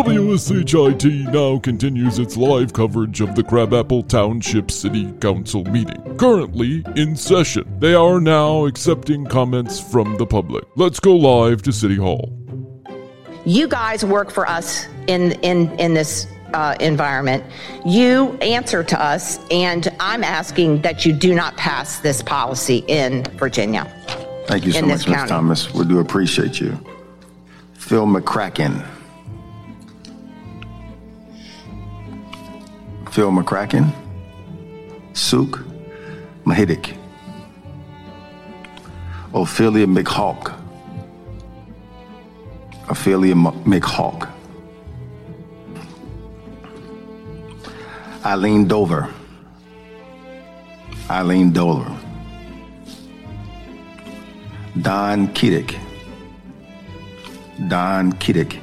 WSHIT now continues its live coverage of the Crabapple Township City Council meeting, currently in session. They are now accepting comments from the public. Let's go live to City Hall. You guys work for us in this environment. You answer to us, and I'm asking that you do not pass this policy in Virginia. Thank you so much, Ms. Thomas. We do appreciate you. Phil McCracken. Phil McCracken. Suk Mahidic. Ophelia McHawk. Ophelia McHawk. Eileen Dover. Eileen Dover. Don Kiddick. Don Kiddick.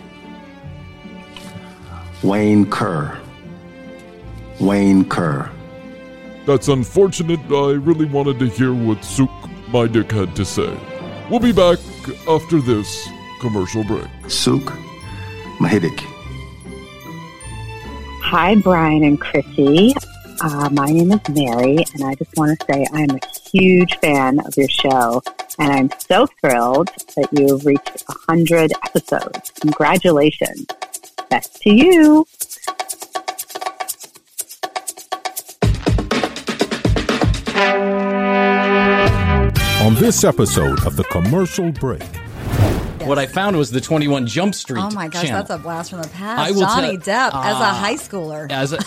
Wayne Kerr. Wayne Kerr. That's unfortunate. I really wanted to hear what Suk Mahidic had to say. We'll be back after this commercial break. Suk Mahidic. Hi, Brian and Chrissy. My name is Mary, and I just want to say I am a huge fan of your show, and I'm so thrilled that you've reached 100 episodes. Congratulations. Best to you. On this episode of The Commercial Break. What I found was the 21 Jump Street Oh my gosh, channel. that's a blast from the past. Johnny Depp as a high schooler.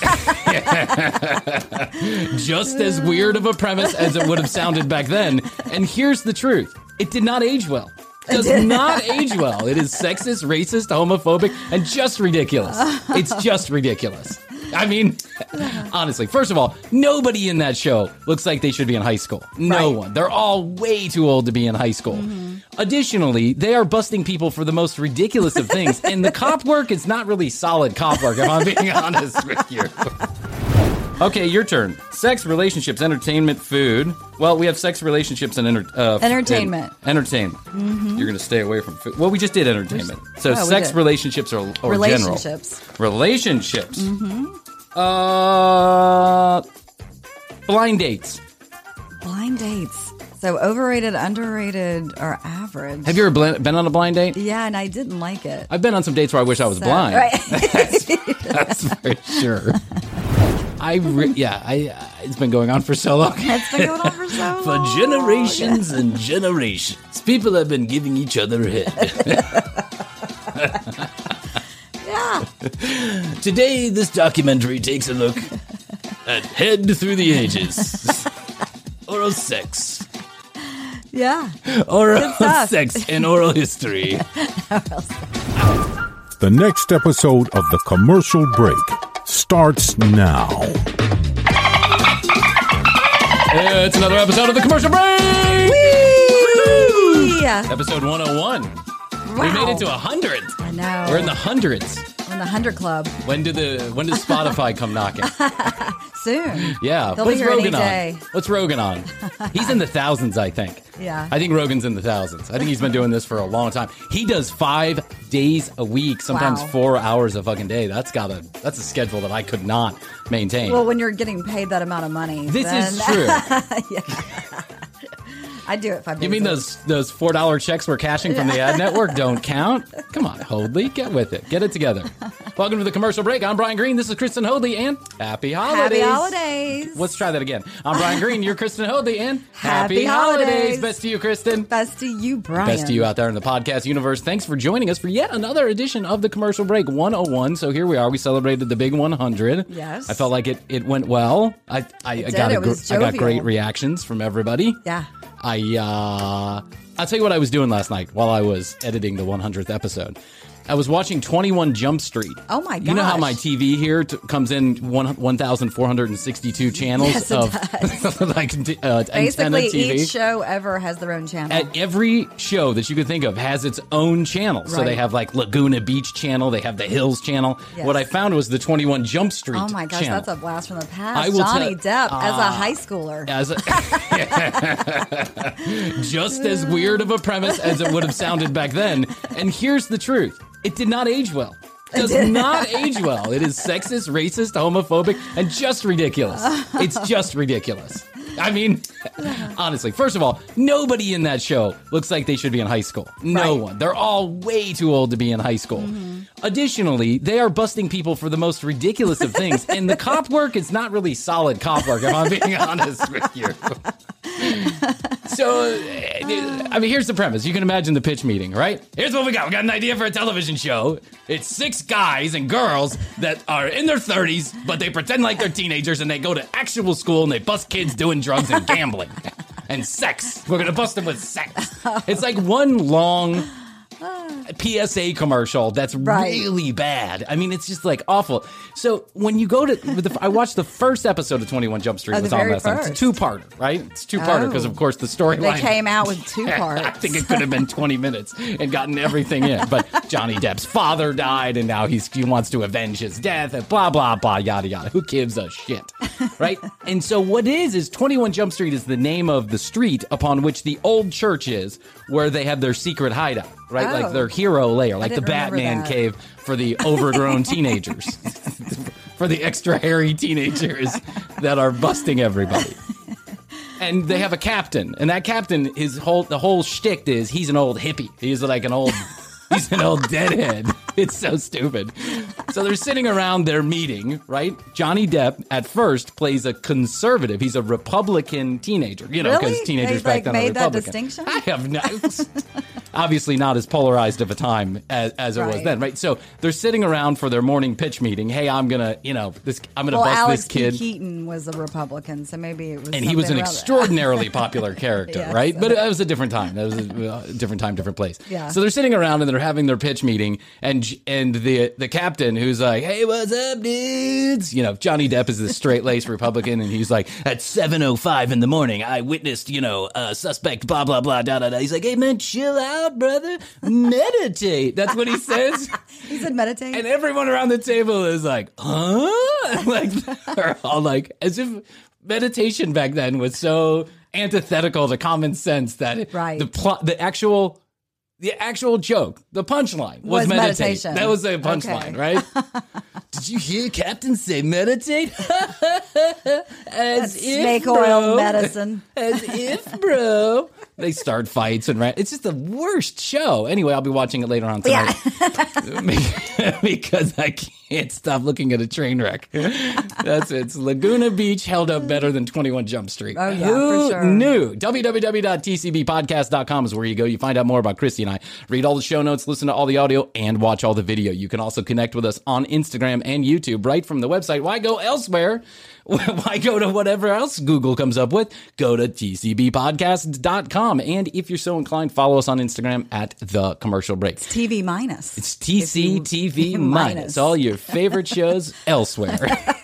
Just as weird of a premise as it would have sounded back then. And here's the truth. It did not age well. It does not age well. It is sexist, racist, homophobic, and just ridiculous. It's just ridiculous. I mean, honestly, first of all, nobody in that show looks like they should be in high school. No one. They're all way too old to be in high school. Mm-hmm. Additionally, they are busting people for the most ridiculous of things. And the cop work is not really solid cop work, if I'm being honest with you. Okay, your turn. Sex, relationships, entertainment, food. Well, we have sex, relationships, and entertainment. Entertainment. Mm-hmm. You're going to stay away from food. Well, we just did entertainment. So sex, relationships, or relationships. General. Relationships. Mm-hmm. Blind dates. Blind dates. So overrated, underrated, or average. Have you ever been on a blind date? Yeah, and I didn't like it. I've been on some dates where I wish I was blind. Right. That's for sure. It's been going on for so long. It's been going on for so long. For generations and generations. People have been giving each other head. Yeah. Today, this documentary takes a look at head through the ages. Oral sex. Yeah. Oral sex and oral history. The next episode of The Commercial Break starts now. It's another episode of The Commercial Break! Whee! Episode 101. Wow. We made it to 100. I know. We're in the hundreds. We're in the 100 Club. When does Spotify come knocking? Soon. Yeah. They'll be here Rogan any day. on? What's Rogan on? He's in the thousands, I think. Yeah. I think Rogan's in the thousands. I think he's been doing this for a long time. He does 5 days a week, sometimes 4 hours a fucking day. That's a schedule that I could not maintain. Well, when you're getting paid that amount of money. This is true. Yeah. I'd do it 5 days. You mean those $4 checks we're cashing from the ad network don't count? Come on, Hoadley, get with it. Get it together. Welcome to The Commercial Break. I'm Brian Green. This is Kristen Hoadley, and happy holidays. Happy holidays. Let's try that again. I'm Brian Green. You're Kristen Hoadley, and happy holidays. Best to you, Kristen. Best to you, Brian. Best to you out there in the podcast universe. Thanks for joining us for yet another edition of The Commercial Break 101. So here we are. We celebrated the big 100. Yes. I felt like it went well. I got great reactions from everybody. Yeah. I'll tell you what I was doing last night while I was editing the 100th episode. I was watching 21 Jump Street. Oh, my gosh. You know how my TV here comes in 1,462 channels yes, of like antenna Basically, TV? Each show ever has their own channel. Every show that you could think of has its own channel. Right. So they have like Laguna Beach channel. They have the Hills channel. Yes. What I found was the 21 Jump Street channel. Oh, my gosh. Channel. That's a blast from the past. Johnny Depp as a high schooler. Just as weird of a premise as it would have sounded back then. And here's the truth. It did not age well. Does not age well. It is sexist, racist, homophobic, and just ridiculous. It's just ridiculous. I mean, honestly, first of all, nobody in that show looks like they should be in high school. No one. They're all way too old to be in high school. Additionally, they are busting people for the most ridiculous of things. And the cop work is not really solid cop work, if I'm being honest with you. So, I mean, here's the premise. You can imagine the pitch meeting, right? Here's what we got. We got an idea for a television show. It's 6 guys and girls that are in their 30s, but they pretend like they're teenagers, and they go to actual school, and they bust kids doing drugs and gambling and sex. We're going to bust them with sex. It's like one long PSA commercial that's really bad. I mean, it's just like awful. So when you go to, I watched the first episode of 21 Jump Street. Was on last night. It's a two-parter, right? It's two-parter because, of course, the storyline. They came out with 2 parts. I think it could have been 20 minutes and gotten everything in. But Johnny Depp's father died, and now he wants to avenge his death, and blah, blah, blah, yada, yada. Who gives a shit, right? And so what is 21 Jump Street is the name of the street upon which the old church is, where they have their secret hideout, right? Like their hero lair, like the Batman cave for the overgrown teenagers, for the extra hairy teenagers that are busting everybody. And they have a captain, and that captain, the whole shtick is he's an old hippie. He's like he's an old deadhead. It's so stupid. So they're sitting around their meeting, right? Johnny Depp at first plays a conservative. He's a Republican teenager, because teenagers back then are Republican. That distinction? I have not. Obviously not as polarized of a time as it was then, right? So they're sitting around for their morning pitch meeting. Hey, I'm gonna bust this kid. Alex Keaton was a Republican, so maybe it was. And he was an extraordinarily popular character, yes, right? But it was a different time. That was a different time, different place. Yeah. So they're sitting around and they're having their pitch meeting, and the captain who's like, "Hey, what's up, dudes?" Johnny Depp is this straight-laced Republican, and he's like, "At 7:05 in the morning, I witnessed, a suspect, blah blah blah, da da da." He's like, "Hey man, chill out, brother. Meditate." That's what he says. He said meditate. And everyone around the table is like, huh? Like, they're all like, as if meditation back then was so antithetical to common sense that the actual joke, the punchline was meditation. That was the punchline, right? Did you hear Captain say meditate? As if, snake oil medicine. As if, bro. They start fights and it's just the worst show. Anyway, I'll be watching it later on tonight because I can't stop looking at a train wreck. It's Laguna Beach held up better than 21 Jump Street. Oh yeah, Who for sure. knew? www.tcbpodcast.com is where you go. You find out more about Christy and I. Read all the show notes, listen to all the audio, and watch all the video. You can also connect with us on Instagram and YouTube right from the website. Why go elsewhere? Why go to whatever else Google comes up with? Go to tcbpodcast.com. And if you're so inclined, follow us on Instagram at The Commercial Break. It's TV minus. It's TCTV minus. All your favorite shows elsewhere.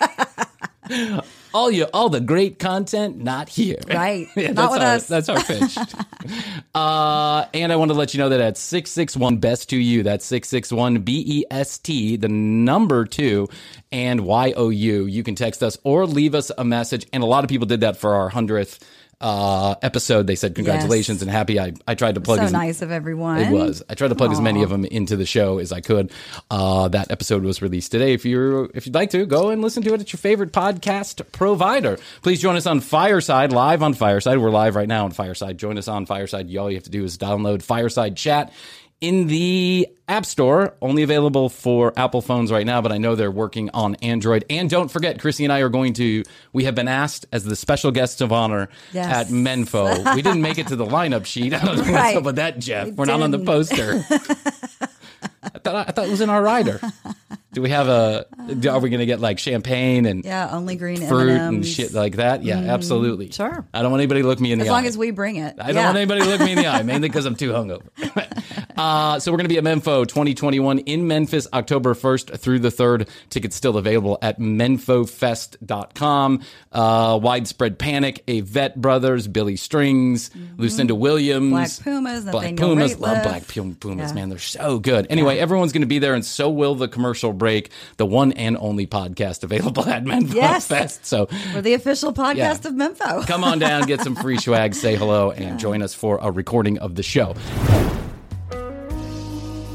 All the great content, not here. Right. Yeah, not with us. That's our pitch. And I want to let you know that at 661-BEST2U, that's 661-BEST, the number 2, and YOU. You can text us or leave us a message. And a lot of people did that for our 100th episode. They said congratulations and happy. I tried to plug nice of everyone. It was. I tried to plug as many of them into the show as I could. That episode was released today. If you'd like to, go and listen to it at your favorite podcast provider. Please join us on Fireside, live on Fireside. We're live right now on Fireside. Join us on Fireside. All you have to do is download Fireside Chat in the App Store, only available for Apple phones right now, but I know they're working on Android. And don't forget, Chrissy and I we have been asked as the special guests of honor at Menfo. We didn't make it to the lineup sheet. I don't know what's up with that, Jeff. We're not on the poster. I thought it was in our rider. Do we have are we going to get like champagne and only green fruit M&Ms. and shit like that? Yeah, absolutely. Sure. I don't want anybody to look me in the eye. As long as we bring it. I don't want anybody to look me in the eye, mainly because I'm too hungover. So we're going to be at Menfo 2021 in Memphis, October 1st through the 3rd. Tickets still available at menfofest.com. Widespread Panic, Avett Brothers, Billy Strings, Lucinda Williams. Black Pumas. Love Black Pumas, man. They're so good. Anyway, everyone's going to be there, and so will the Commercial Break, the one and only podcast available at Menfo Fest. So we're the official podcast of Menfo. Come on down, get some free swag, say hello, and join us for a recording of the show.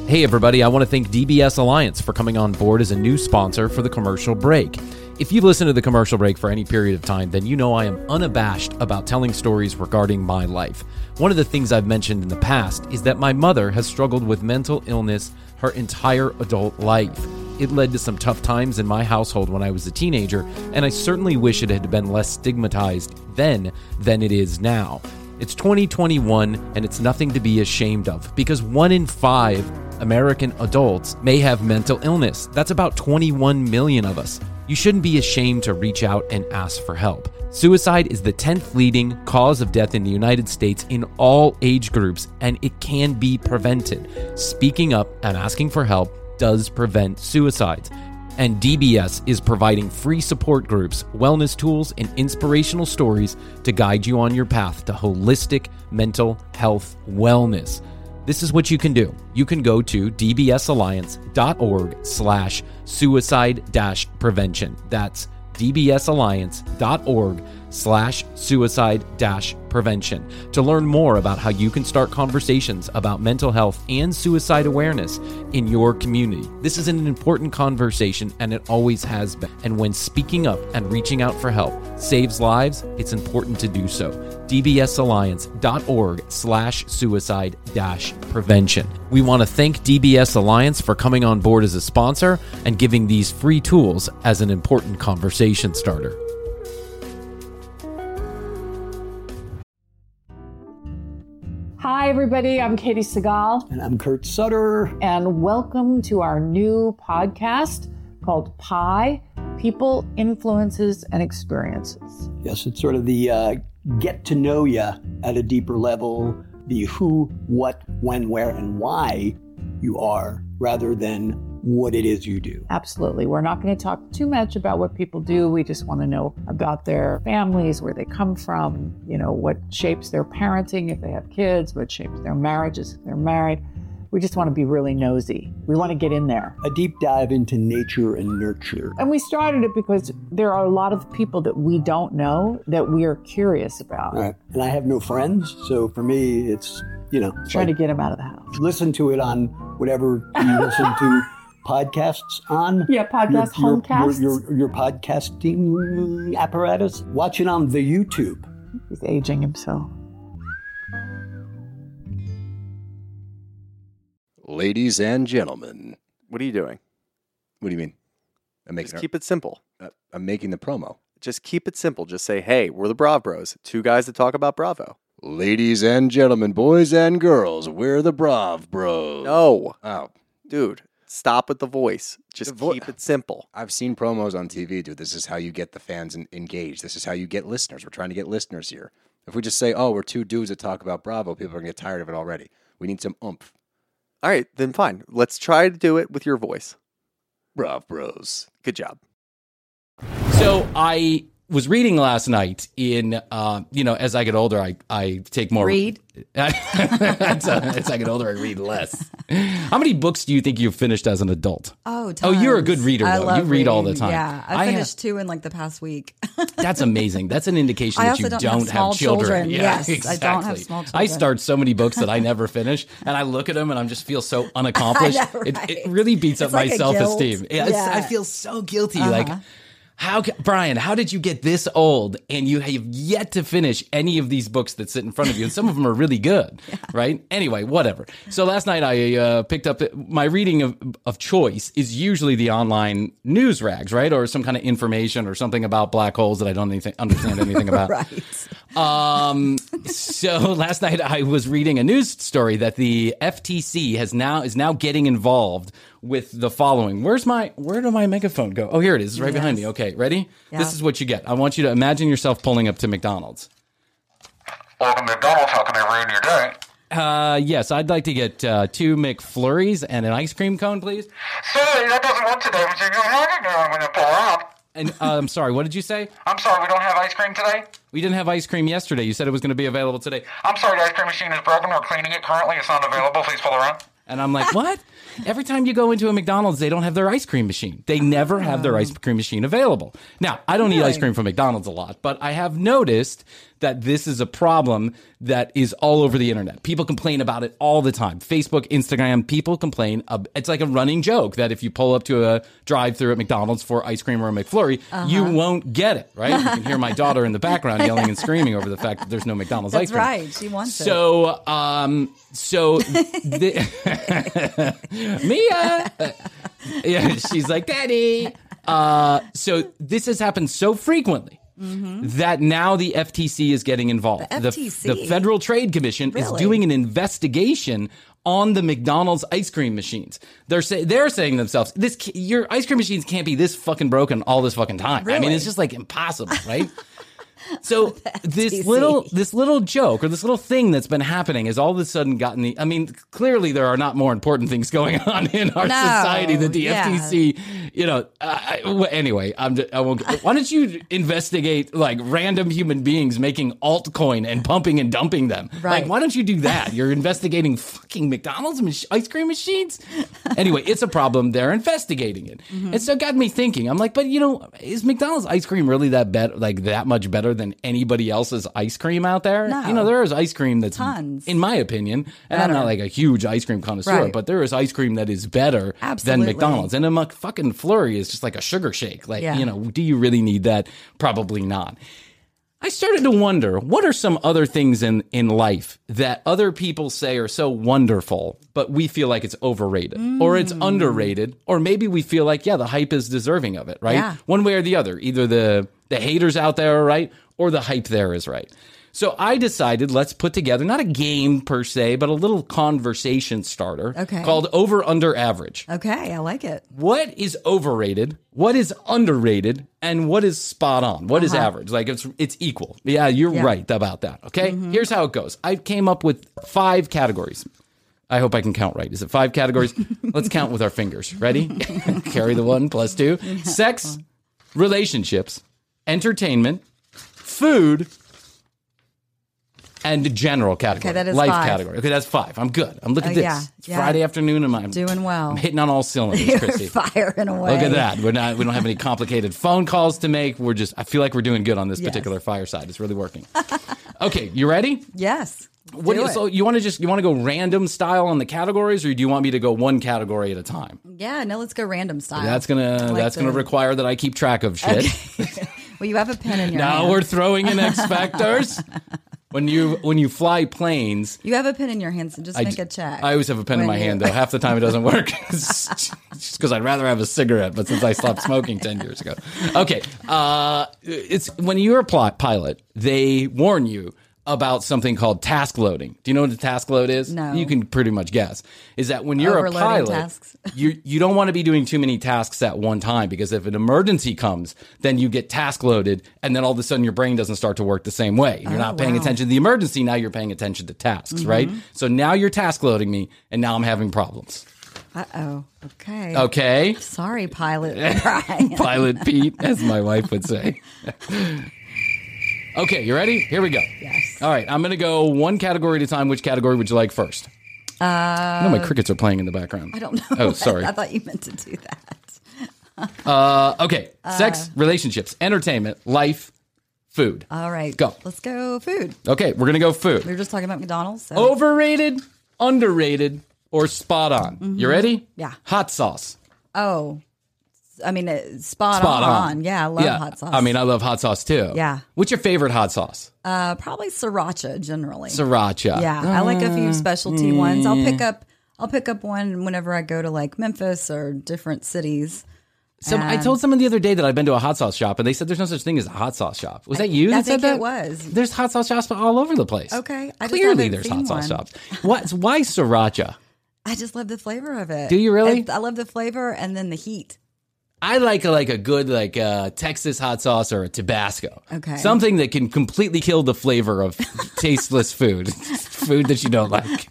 Hey everybody, I want to thank DBS Alliance for coming on board as a new sponsor for the Commercial Break. If you've listened to the Commercial Break for any period of time, then you know I am unabashed about telling stories regarding my life. One of the things I've mentioned in the past is that my mother has struggled with mental illness her entire adult life. It led to some tough times in my household when I was a teenager, and I certainly wish it had been less stigmatized then than it is now. It's 2021, and it's nothing to be ashamed of, because 1 in 5 American adults may have mental illness. That's about 21 million of us. You shouldn't be ashamed to reach out and ask for help. Suicide is the 10th leading cause of death in the United States in all age groups, and it can be prevented. Speaking up and asking for help does prevent suicides. And DBS is providing free support groups, wellness tools, and inspirational stories to guide you on your path to holistic mental health wellness. This is what you can do. You can go to dbsalliance.org/suicide-prevention. That's dbsalliance.org/suicide-prevention to learn more about how you can start conversations about mental health and suicide awareness in your community. This is an important conversation, and it always has been. And when speaking up and reaching out for help saves lives, it's important to do so. dbsalliance.org/suicide-prevention. We want to thank DBS Alliance for coming on board as a sponsor and giving these free tools as an important conversation starter. Hi, everybody. I'm Katie Segal. And I'm Kurt Sutter. And welcome to our new podcast called PIE, People, Influences, and Experiences. Yes, it's sort of the get to know you at a deeper level, the who, what, when, where, and why you are, rather than what it is you do. Absolutely. We're not going to talk too much about what people do. We just want to know about their families, where they come from, what shapes their parenting if they have kids, what shapes their marriages if they're married. We just want to be really nosy. We want to get in there. A deep dive into nature and nurture. And we started it because there are a lot of people that we don't know that we are curious about. Right. And I have no friends, so for me, it's, trying to get them out of the house. Listen to it on whatever you listen to podcasts on. Yeah, homecasts. Your podcasting apparatus. Watch it on the YouTube. He's aging himself. Ladies and gentlemen. What are you doing? What do you mean? Just keep it simple. I'm making the promo. Just keep it simple. Just say, hey, we're the Brav Bros. 2 guys that talk about Bravo. Ladies and gentlemen, boys and girls, we're the Brav Bros. No. Oh. Dude, stop with the voice. Just keep it simple. I've seen promos on TV, dude. This is how you get the fans engaged. This is how you get listeners. We're trying to get listeners here. If we just say, oh, we're 2 dudes that talk about Bravo, people are going to get tired of it already. We need some oomph. All right, then fine. Let's try to do it with your voice. Brav Bros. Good job. So I was reading last night in, as I get older, I take more. Read? As I get older, I read less. How many books do you think you've finished as an adult? Oh, tons. Oh, you're a good reader, though. You read all the time. Yeah, I finished 2 in the past week. That's amazing. That's an indication that you don't have children. Yeah, yes, exactly. I don't have small children. I start so many books that I never finish, and I look at them and I just feel so unaccomplished. I know, right? It really beats up my self-esteem. Yeah. I feel so guilty. Brian, how did you get this old and you have yet to finish any of these books that sit in front of you? And some of them are really good, right? Anyway, whatever. So last night I picked up my reading of choice is usually the online news rags, right? Or some kind of information or something about black holes that I don't understand anything about. Right. So last night I was reading a news story that the FTC is now getting involved with the following. Where did my megaphone go? Oh, here it is. It's right behind me. Okay, ready? Yeah. This is what you get. I want you to imagine yourself pulling up to McDonald's. Welcome to McDonald's. How can I ruin your day? Yes, I'd like to get 2 McFlurries and an ice cream cone, please. Sorry, that doesn't work today. I'm going to pull out. And I'm sorry, what did you say? I'm sorry, we don't have ice cream today? We didn't have ice cream yesterday. You said it was going to be available today. I'm sorry, the ice cream machine is broken. We're cleaning it currently. It's not available. Please pull around. And I'm like, what? Every time you go into a McDonald's, they don't have their ice cream machine. They never have their ice cream machine available. Now, I don't eat ice cream from McDonald's a lot, but I have noticed that this is a problem that is all over the internet. People complain about it all the time. Facebook, Instagram, people complain. It's like a running joke that if you pull up to a drive-thru at McDonald's for ice cream or a McFlurry, you won't get it, right? You can hear my daughter in the background yelling and screaming over the fact that there's no McDonald's ice cream. That's right. She wants it. Mia, yeah, she's like, Daddy. So this has happened so frequently that now the FTC is getting involved. The FTC? The Federal Trade Commission is doing an investigation on the McDonald's ice cream machines. They're saying to themselves, your ice cream machines can't be this fucking broken all this fucking time. Really? I mean, it's just like impossible, right? So this little joke or this little thing that's been happening has all of a sudden gotten clearly there are not more important things going on in our society than the FTC. Anyway, I won't. Why don't you investigate like random human beings making altcoin and pumping and dumping them? Right. Like, why don't you do that? You're investigating fucking McDonald's ice cream machines. Anyway, it's a problem. They're investigating it, and so it got me thinking. I'm like, but is McDonald's ice cream really that much better than anybody else's ice cream out there? No. There is ice cream that's tons, in my opinion, and I'm not like a huge ice cream connoisseur, but there is ice cream that is better than McDonald's. And a fucking Flurry is just like a sugar shake. Like, do you really need that? Probably not. I started to wonder, what are some other things in life that other people say are so wonderful, but we feel like it's overrated or it's underrated, or maybe we feel like, the hype is deserving of it, right? Yeah. One way or the other. Either the haters out there are right or the hype there is right. So I decided let's put together, not a game per se, but a little conversation starter called Over Under Average. Okay, I like it. What is overrated? What is underrated? And what is spot on? What is average? Like it's equal. Yeah, you're right about that. Okay, here's how it goes. I came up with 5 categories. I hope I can count right. Is it 5 categories? Let's count with our fingers. Ready? Carry the 1 plus 2. Sex, relationships, entertainment, food, and general category. Okay, that is life 5. Category. Okay, that's 5. I'm good. I'm looking at this. It's yeah. Friday afternoon, and I'm doing well. I'm hitting on all cylinders, You're Chrissy. firing away. Look at that. We don't have any complicated phone calls to make. I feel like we're doing good on this particular fireside. It's really working. Okay, you ready? Yes. So you want to go random style on the categories, or do you want me to go one category at a time? Yeah, no, let's go random style. That's gonna require that I keep track of shit. Okay. Well, you have a pen in your hand. Now we're throwing in X factors. When you fly planes, you have a pen in your hand, so just make a check. I always have a pen in my hand, though. Half the time it doesn't work. Just because I'd rather have a cigarette, but since I stopped smoking 10 years ago. Okay, it's when you're a pilot, they warn you about something called task loading. Do you know what a task load is? No. You can pretty much guess. Is that when you're Overloading a pilot, tasks. you don't want to be doing too many tasks at one time, because if an emergency comes, then you get task loaded, and then all of a sudden your brain doesn't start to work the same way. You're not paying attention to the emergency, now you're paying attention to tasks, right? So now you're task loading me, and now I'm having problems. Uh-oh. Okay. Okay. Sorry, Pilot Brian. Pilot Pete, as my wife would say. Okay, you ready? Here we go. Yes. All right, I'm going to go one category at a time. Which category would you like first? No, my crickets are playing in the background. I don't know. Oh, sorry. I thought you meant to do that. Okay, sex, relationships, entertainment, life, food. All right. Go. Let's go food. Okay, we're going to go food. We were just talking about McDonald's. So. Overrated, underrated, or spot on? You ready? Yeah. Hot sauce. Oh. I mean, spot on. Yeah, I love hot sauce. I mean, I love hot sauce too. Yeah. What's your favorite hot sauce? Probably sriracha generally. Sriracha. Yeah, I like a few specialty ones. I'll pick up one whenever I go to like Memphis or different cities. I told someone the other day that I've been to a hot sauce shop, and they said there's no such thing as a hot sauce shop. Was that you that said that? I think it was. There's hot sauce shops all over the place. Okay. Clearly there's hot sauce shops. Why sriracha? I just love the flavor of it. Do you really? I love the flavor and then the heat. I like a good Texas hot sauce or a Tabasco. Okay. Something that can completely kill the flavor of tasteless food. Food that you don't like.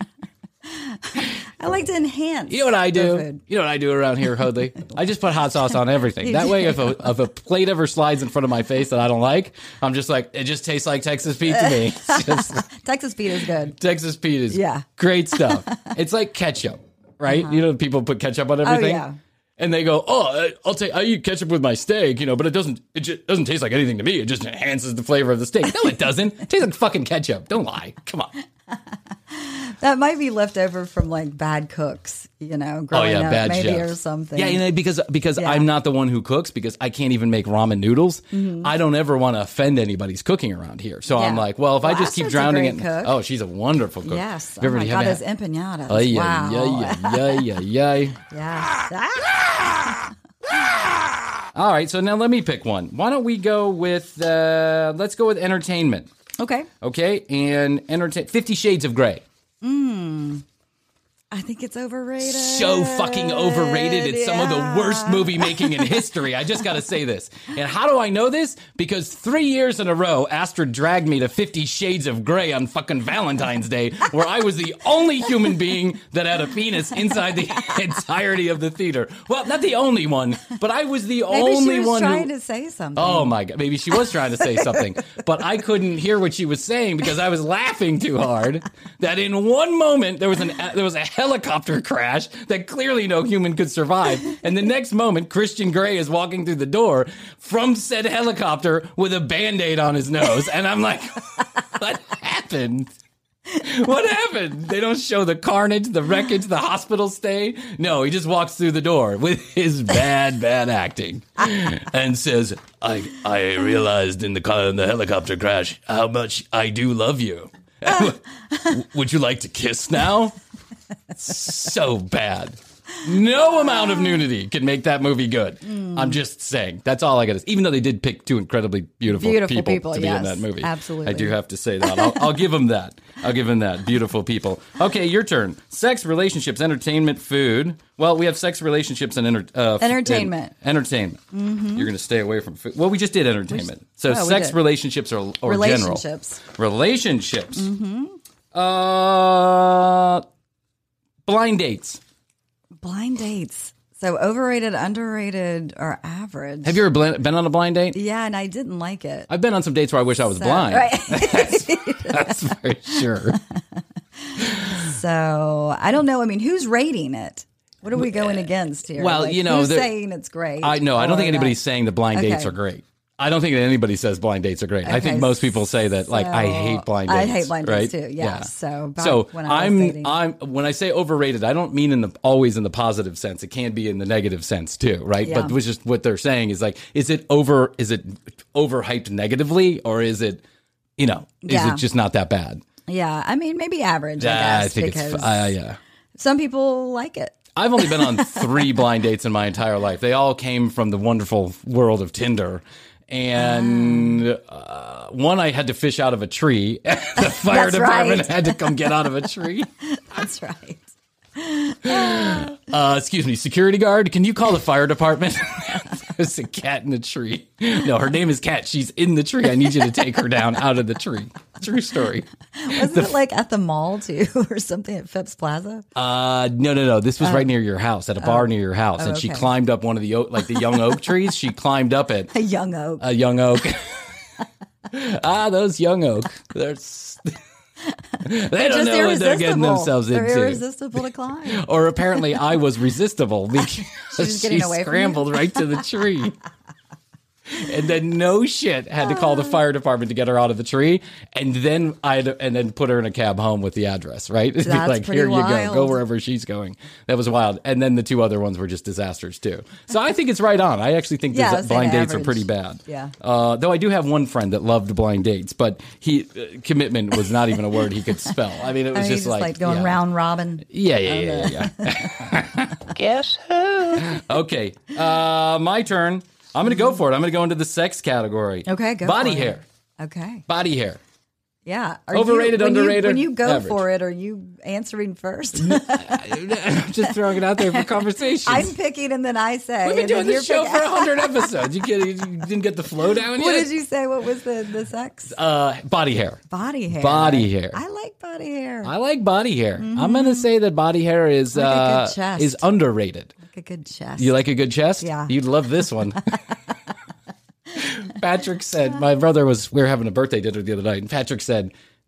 I like to enhance. You know what I do? food. You know what I do around here, Hoadley? I just put hot sauce on everything. That way, if a plate ever slides in front of my face that I don't like, I'm just like, it just tastes like Texas Pete to me. Texas Pete is good. Texas Pete is great stuff. It's like ketchup, right? You know, people put ketchup on everything. Oh, yeah. And they go, oh, I eat ketchup with my steak, but it just doesn't taste like anything to me. It just enhances the flavor of the steak. No, it doesn't. It tastes like fucking ketchup. Don't lie. Come on. That might be left over from like bad cooks, growing up, bad maybe chefs. or something. Yeah, because I'm not the one who cooks, because I can't even make ramen noodles. Mm-hmm. I don't ever want to offend anybody's cooking around here. So I'm like, well, if I just keep drowning it. Cook. She's a wonderful cook. Yes. Oh my God, those empanadas. Wow. Yes. All right, so now let me pick one. Why don't we go with, let's go with entertainment. Okay. Okay, and 50 Shades of Grey. I think it's overrated. So fucking overrated. It's some of the worst movie making in history. I just got to say this. And how do I know this? Because 3 years in a row, Astrid dragged me to 50 Shades of Grey on fucking Valentine's Day, where I was the only human being that had a penis inside the entirety of the theater. Well, not the only one, but I was the only one Maybe she was trying to say something. Oh my God. Maybe she was trying to say something, but I couldn't hear what she was saying because I was laughing too hard. That in one moment there was a helicopter crash that clearly no human could survive. And the next moment, Christian Grey is walking through the door from said helicopter with a Band-Aid on his nose. And I'm like, what happened? What happened? They don't show the carnage, the wreckage, the hospital stay. No, he just walks through the door with his bad acting and says, I realized in the helicopter crash how much I do love you. Would you like to kiss now? So bad. No amount of nudity can make that movie good. I'm just saying. That's all I got to say. Even though they did pick two incredibly beautiful people to be in that movie. Absolutely. I do have to say that. I'll give them that. Beautiful people. Okay, your turn. Sex, relationships, entertainment, food. Well, we have sex, relationships, and entertainment. Entertainment. Mm-hmm. You're going to stay away from food. Well, we just did entertainment. Sex, relationships, or relationships. General. Relationships. Mm-hmm. Blind dates. Blind dates. So overrated, underrated, or average. Have you ever been on a blind date? Yeah, and I didn't like it. I've been on some dates where I wish I was blind. Right. That's for sure. So I don't know. I mean, who's rating it? What are we going against here? Well, who's saying it's great? I don't think anybody's saying that blind dates are great. I don't think that anybody says blind dates are great. I think most people say that, I hate blind dates. I hate blind dates too. Yeah. So when I say overrated, I don't mean always in the positive sense. It can be in the negative sense too, right? Yeah. But which is what they're saying is is it overhyped negatively, or is it just not that bad? Yeah. I mean, maybe average. I think it's some people like it. I've only been on 3 blind dates in my entire life. They all came from the wonderful world of Tinder. And one I had to fish out of a tree. The fire department had to come get out of a tree. That's right. Excuse me, security guard, can you call the fire department? There's a cat in the tree. No, her name is Cat. She's in the tree. I need you to take her down out of the tree. True story. Wasn't it at the mall too, or something at Phipps Plaza? No. This was right near your house, at a bar near your house, and she climbed up one of the the young oak trees. She climbed up it. A young oak. Those young oak. They don't know what they're getting themselves into. They're irresistible to climb. Or apparently I was resistible because she scrambled right to the tree. And then no shit had to call the fire department to get her out of the tree, and then put her in a cab home with the address, right? It'd be like, here you go wherever she's going. That was wild. And then the 2 other ones were just disasters too. So I think it's right on. I actually think blind dates are pretty bad. Yeah. Though I do have one friend that loved blind dates, but commitment was not even a word he could spell. I mean, it was just like going round robin. Yeah. Guess who? Okay, my turn. I'm going to go for it. I'm going to go into the sex category. Okay, go Body for it. hair. Okay. Body hair. Yeah. Overrated, underrated? When you go average. for it, are you answering first? I'm just throwing it out there for conversation. I'm picking and then I say. We've been doing this show for 100 episodes. You didn't get the flow down yet? What did you say? What was the sex? Body hair. Body hair. Body hair. I like body hair. I like body hair. Mm-hmm. I'm going to say that body hair is underrated. Like a good chest. You like a good chest? Yeah. You'd love this one. Patrick said, we were having a birthday dinner the other night, and Patrick said,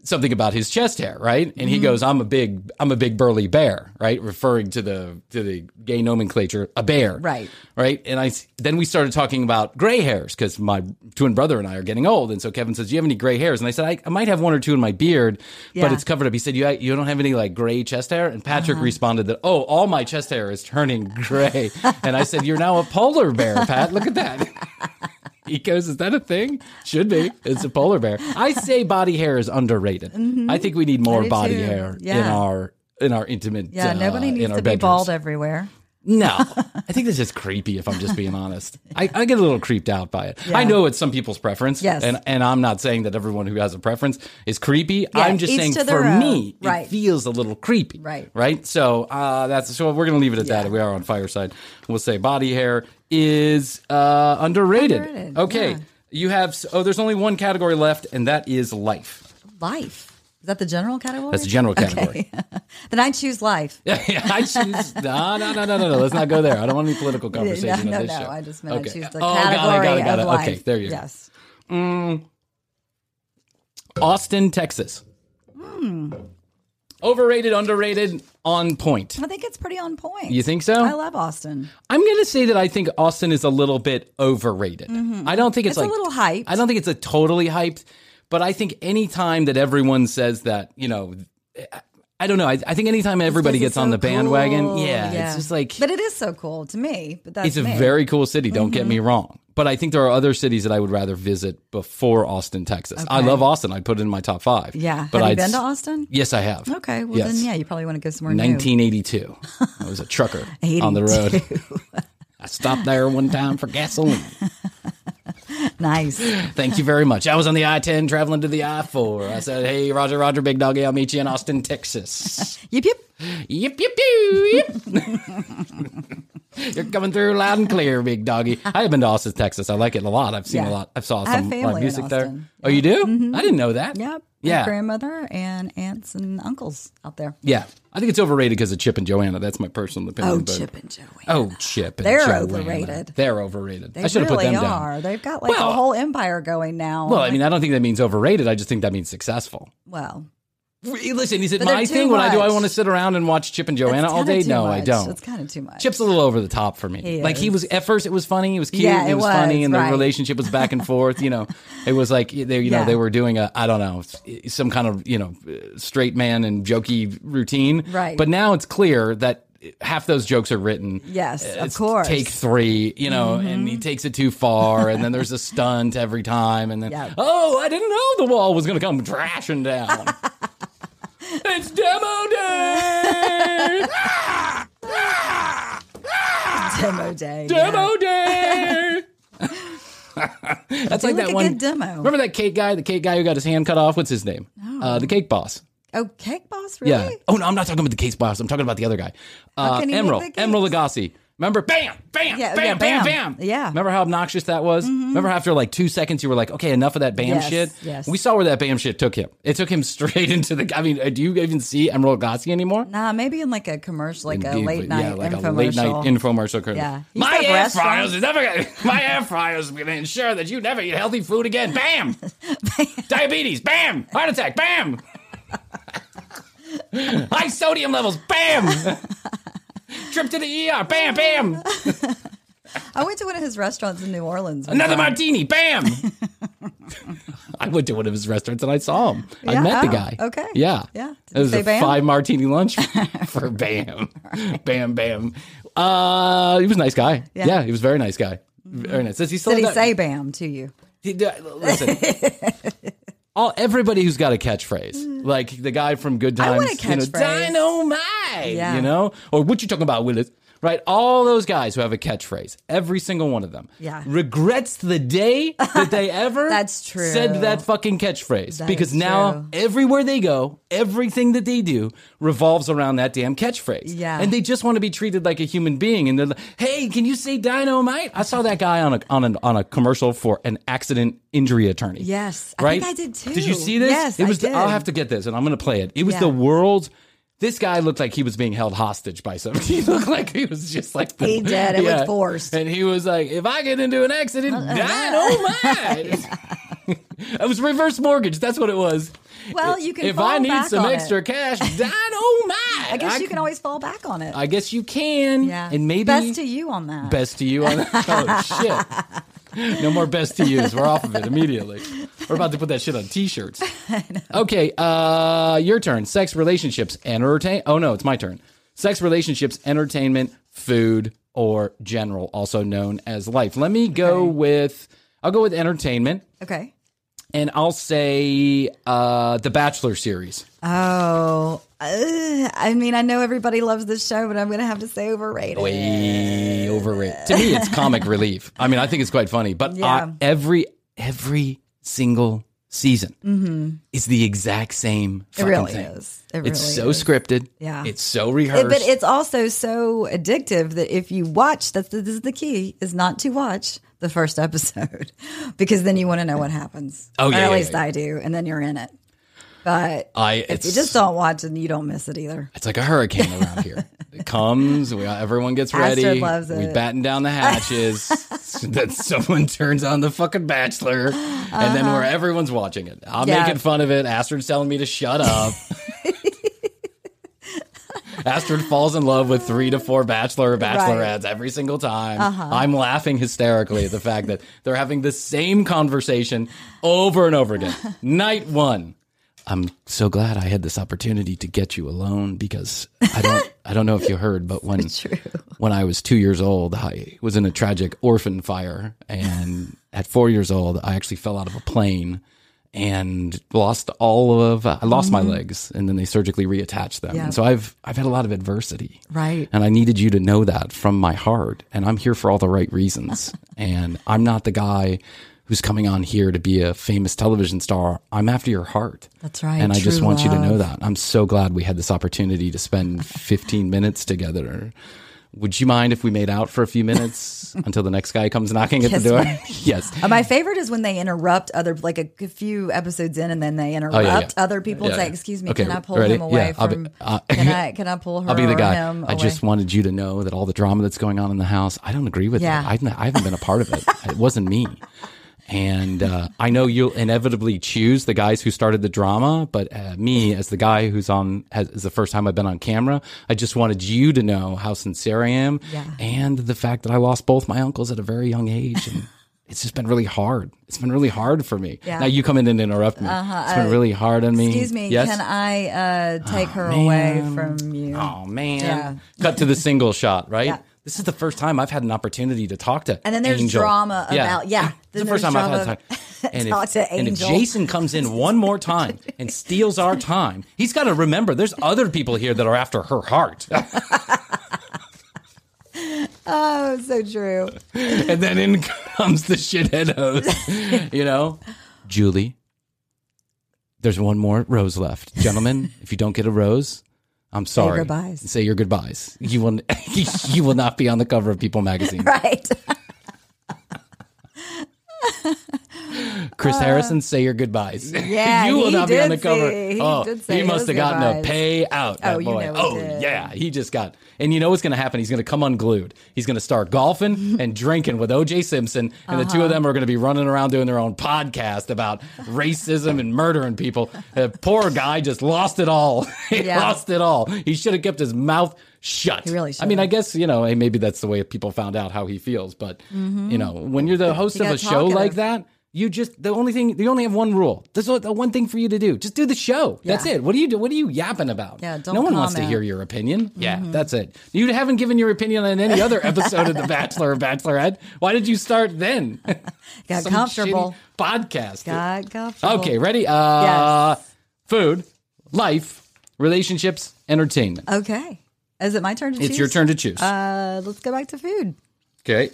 something about his chest hair, right? And he goes, I'm a big burly bear, right? Referring to the gay nomenclature, a bear. Right. Right. And then we started talking about gray hairs because my twin brother and I are getting old. And so Kevin says, do you have any gray hairs? And I said, I might have one or two in my beard, but it's covered up. He said, you don't have any like gray chest hair? And Patrick responded that, all my chest hair is turning gray. And I said, you're now a polar bear, Pat. Look at that. He goes, is that a thing? Should be. It's a polar bear. I say body hair is underrated. I think we need more body hair in our intimate. Yeah, nobody needs to be bedrooms. bald everywhere. No, I think this is creepy. If I'm just being honest, I get a little creeped out by it. Yeah. I know it's some people's preference, yes, and I'm not saying that everyone who has a preference is creepy. Yeah, I'm just saying for me, it feels a little creepy, right? So so we're gonna leave it at that. We are on Fireside. We'll say body hair is underrated. Okay, you have there's only one category left, and that is life. Life. Is that the general category? That's the general category. Okay. Then I choose life. I choose. No. Let's not go there. I don't want any political conversation on this show. I just meant I choose the category got it. of life. Okay, there you go. Yes. Austin, Texas. Overrated, underrated, on point. I think it's pretty on point. You think so? I love Austin. I'm going to say that I think Austin is a little bit overrated. I don't think it's like a little hyped. I don't think it's a totally hyped. But I think any time that everyone says that, I don't know. I think anytime everybody gets on the bandwagon, cool. It's just like. But it is so cool to me. But that's it's a very cool city. Don't get me wrong. But I think there are other cities that I would rather visit before Austin, Texas. Okay. I love Austin. I'd put it in my top 5. Yeah. But have you been to Austin? Yes, I have. Okay. Well, then, you probably want to go somewhere 1982. I was a trucker on the road. I stopped there one time for gasoline. Nice. Thank you very much. I was on the I-10 traveling to the I-4. I said, hey, Roger, big doggy, I'll meet you in Austin, Texas. Yip, yip. Yip, yip, yip. You're coming through loud and clear, big doggy. I have been to Austin, Texas. I like it a lot. I've seen a lot. I saw some live music there. Yeah. Oh, you do? I didn't know that. Yep. Yeah. My grandmother and aunts and uncles out there. Yeah. I think it's overrated because of Chip and Joanna. That's my personal opinion. Chip and Joanna. They're overrated. They're overrated. They I should have put them are. down. They've got a whole empire going now. Well, I mean, I don't think that means overrated. I just think that means successful. Well. Listen, is it my thing? When I want to sit around and watch Chip and Joanna all day? No, I don't. It's kind of too much. Chip's a little over the top for me. He was at first. It was funny. It was cute. Yeah, it was funny, and the relationship was back and forth. It was like they were doing some kind of straight man and jokey routine. Right. But now it's clear that half those jokes are written. Yes, of course. Take 3, and he takes it too far, and then there's a stunt every time, and then I didn't know the wall was going to come crashing down. It's demo day! Demo day. Demo day! That's like that one. Good demo. Remember that cake guy? The cake guy who got his hand cut off? What's his name? No. The cake boss. Oh, Cake Boss? Really? Yeah. Oh, no, I'm not talking about the cake boss. I'm talking about the other guy. Emerald Lagasse. Remember? Bam! Bam! Bam! Bam! Bam! Yeah. Remember how obnoxious that was? Remember after like 2 seconds you were like, okay, enough of that bam shit? Yes. We saw where that bam shit took him. It took him straight into the... I mean, do you even see Emerald Lagasse anymore? Nah, maybe in like a commercial, like a late night infomercial. A late night infomercial. Yeah. My air fryers is going to ensure that you never eat healthy food again. Bam! Diabetes. Bam! Heart attack. Bam! High sodium levels. Bam! Trip to the ER. Bam, bam. I went to one of his restaurants in New Orleans. Another martini. Bam. I went to one of his restaurants and I saw him. I met the guy. Okay. Yeah. Yeah. It was a 5 martini lunch for Bam. Right. Bam, bam. He was a nice guy. Yeah, he was a very nice guy. Very nice. Does he still Did he say Bam to you? Listen. Everybody who's got a catchphrase, like the guy from Good Times, I want a catchphrase. Dynamite, or what you talking about, Willis? Right? All those guys who have a catchphrase, every single one of them, regrets the day that they ever That's true. said that fucking catchphrase. Because now everywhere they go, everything that they do revolves around that damn catchphrase. Yeah. And they just want to be treated like a human being. And they're like, hey, can you say dynamite? I saw that guy on a commercial for an accident injury attorney. Yes. Right? I think I did too. Did you see this? Yes, it was I did. I'll have to get this and I'm going to play it. It was the world's... This guy looked like he was being held hostage by somebody. He looked like he was just like... He did. It was forced. And he was like, if I get into an accident, dynamite. It was reverse mortgage. That's what it was. Well, you can if fall I need back some on extra it. cash, dynamite. I guess you can always fall back on it. I guess you can. Yeah. And maybe Best to you on that. Best to you on that. Oh shit. No more best to yous. We're off of it immediately. We're about to put that shit on t-shirts. Okay, your turn. Sex, relationships, entertain. Oh no, it's my turn. Sex, relationships, entertainment, food, or general, also known as life. Let me go with. I'll go with entertainment. Okay. And I'll say the Bachelor series. Oh, I mean, I know everybody loves this show, but I'm going to have to say overrated. Way overrated. To me, it's comic relief. I mean, I think it's quite funny, but Yeah. every single season is the exact same It fucking really thing. is. It It's really so is. scripted. Yeah. It's so rehearsed. But it's also so addictive that if you watch, this is the key, is not to watch the first episode because then you want to know what happens. Oh, yeah, Or at yeah, least yeah. I do. And then you're in it. But if you it's- just don't watch it, you don't miss it either. It's like a hurricane around here. It comes, everyone gets ready. Astrid loves We it. batten down the hatches. Then someone turns on the fucking Bachelor, and then where everyone's watching it. I'm Yeah. making fun of it. Astrid's telling me to shut up. Astrid falls in love with 3 to 4 Bachelor or Bachelorettes every single time. I'm laughing hysterically at the fact that they're having the same conversation over and over again. Night 1. I'm so glad I had this opportunity to get you alone because I don't know if you heard, but when I was 2 years old, I was in a tragic orphan fire, and at 4 years old, I actually fell out of a plane and lost my legs, and then they surgically reattached them. Yeah. And so I've had a lot of adversity. Right. And I needed you to know that from my heart, and I'm here for all the right reasons. And I'm not the guy who's coming on here to be a famous television star. I'm after your heart. That's right. And I just True want you to know love. that. I'm so glad we had this opportunity to spend 15 minutes together. Would you mind if we made out for a few minutes until the next guy comes knocking at the Kiss door? me. Yes. My favorite is when they interrupt other, like a few episodes in, and then they interrupt yeah. other people and Yeah. say, "Excuse me, Okay, can I pull ready? him away Yeah, I'll be- from? Can I pull her? I'll be the or guy. Him I away? just wanted you to know that all the drama that's going on in the house, I don't agree with Yeah. it. I haven't been a part of it. It wasn't me. And I know you'll inevitably choose the guys who started the drama, but me, as the guy who's is the first time I've been on camera, I just wanted you to know how sincere I am, and the fact that I lost both my uncles at a very young age, and it's just been really hard. It's been really hard for me. Yeah. Now you come in and interrupt me. It's been really hard on me. Excuse me, Yes? can I take her man. away from you? Oh man! Yeah. Cut to the single shot, right? Yeah. This is the first time I've had an opportunity to talk to. And then there's Angel. drama about It's then the first there's time I've had drama- time. And Talk to and if Angel. Jason comes in one more time and steals our time, he's got to remember there's other people here that are after her heart. Oh, so true. And then in comes the shithead host, Julie, there's one more rose left. Gentlemen, if you don't get a rose, I'm sorry. goodbyes. Say your goodbyes. You will not be on the cover of People magazine. Right. Chris Harrison, say your goodbyes. Yeah, you will he not be on the did cover. say- he Oh, did say he must his have gotten a goodbyes. payout. That Oh, you boy. know he Oh, did. yeah, he just got. And you know what's going to happen? He's going to come unglued. He's going to start golfing and drinking with O.J. Simpson, and the two of them are going to be running around doing their own podcast about racism and murdering people. The poor guy just lost it all. He Yeah. lost it all. He should have kept his mouth shut. He really I mean, should. I guess, hey, maybe that's the way people found out how he feels. But, when you're the host He of got a show like talkative. that, you only have one rule. There's the one thing for you to do. Just do the show. That's Yeah. it. What are you yapping about? Yeah, don't No one wants to comment. hear your opinion. Yeah, that's it. You haven't given your opinion on any other episode of The Bachelor or Bachelorette. Why did you start then? Got Some comfortable. shitty podcast. Got comfortable. Okay, ready? Yes. Food, life, relationships, entertainment. Okay. Is it my turn to choose? It's your turn to choose. Let's go back to food. Okay.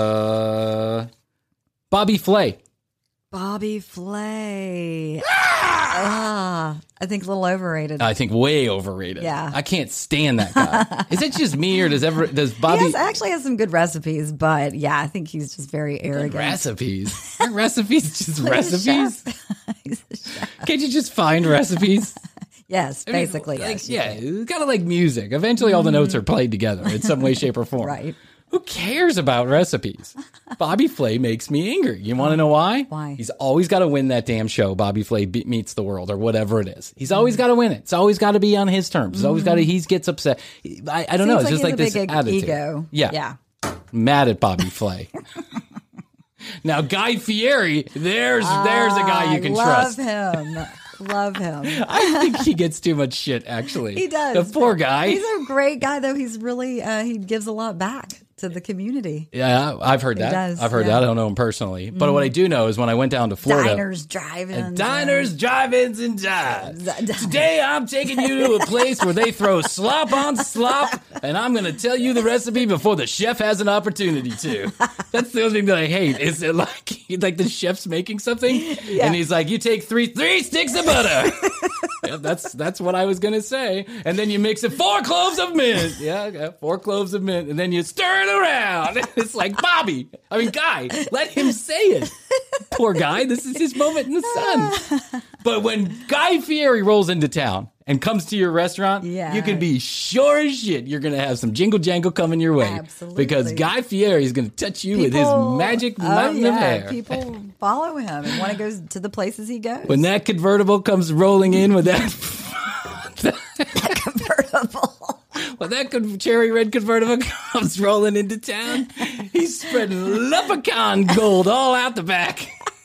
Bobby Flay. Bobby Flay. I think a little overrated. I think way overrated. Yeah. I can't stand that guy. Is it just me or does Bobby He actually has some good recipes, but yeah, I think he's just very arrogant. recipes? Aren't recipes just recipes? He's a chef. Can't you just find recipes? Yes, I mean, basically. like, yes, you yeah, can. it's kind of like music. Eventually, all the notes are played together in some way, shape, or form. Right. Who cares about recipes? Bobby Flay makes me angry. You want to know why? Why? He's always got to win that damn show, Bobby Flay Meets the World, or whatever it is. He's always got to win it. It's always got to be on his terms. It's always got to, he gets upset. I don't know. It's just like this attitude. Ego. Yeah. Mad at Bobby Flay. Now, Guy Fieri, there's a guy you can trust. Love him. I think he gets too much shit, actually. He does. The poor guy. He's a great guy, though. He's really, he gives a lot back to the community. Yeah, I've heard that. Does, I've heard that. I don't know him personally. But what I do know is when I went down to Florida. Diners, drive-ins. Drive-ins, and dives. Today I'm taking you to a place where they throw slop on slop, and I'm going to tell you the recipe before the chef has an opportunity to. That's the only thing that I hate. Is it like the chef's making something, and he's like, you take three sticks of butter. Yeah, that's what I was going to say. And then you mix it 4 cloves of mint. Yeah, 4 cloves of mint. And then you stir it around. It's like, Guy, let him say it. Poor Guy. This is his moment in the sun. But when Guy Fieri rolls into town and comes to your restaurant, you can be sure as shit you're going to have some jingle jangle coming your way. Absolutely. Because Guy Fieri is going to touch you with his magic mountain of hair. People follow him and want to go to the places he goes. When that convertible comes rolling in with that... convertible. When that cherry red convertible comes rolling into town, he's spreading leprechaun gold all out the back.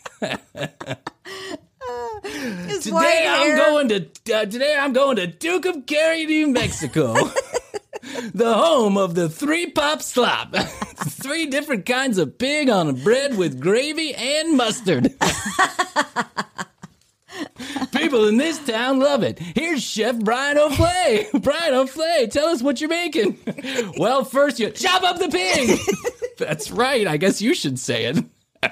Today I'm going to Duke of Cary, New Mexico. The home of the 3-pop slop. 3 different kinds of pig on a bread with gravy and mustard. People in this town love it. Here's Chef Brian O'Flay. Brian O'Flay, tell us what you're making. Well, first you chop up the pig. That's right. I guess you should say it.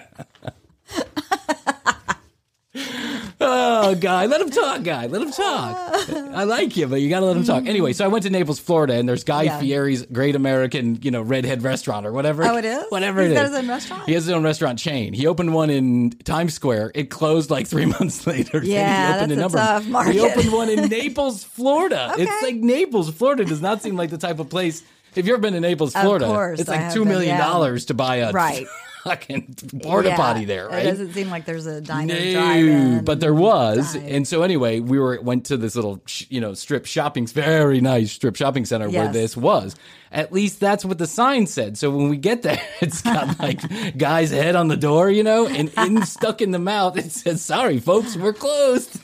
Oh, Guy. Let him talk, Guy. Let him talk. I like you, but you got to let him talk. Anyway, so I went to Naples, Florida, and there's Guy Fieri's Great American, Redhead Restaurant or whatever. Oh, it is? Whatever He's it got is. his own restaurant? He has his own restaurant chain. He opened one in Times Square. It closed like 3 months later. Yeah, Then he opened that's a tough market. He opened one in Naples, Florida. Okay. It's like Naples, Florida does not seem like the type of place. If you've ever been to Naples, Florida, Of course, it's I like have $2 million been, to buy a fucking porta potty there, right? It doesn't seem like there's a diner drive-in. But there was. And so anyway, we went to this little, very nice strip shopping center where this was. At least that's what the sign said. So when we get there, it's got like Guy's head on the door, and stuck in the mouth, it says, "Sorry, folks, we're closed."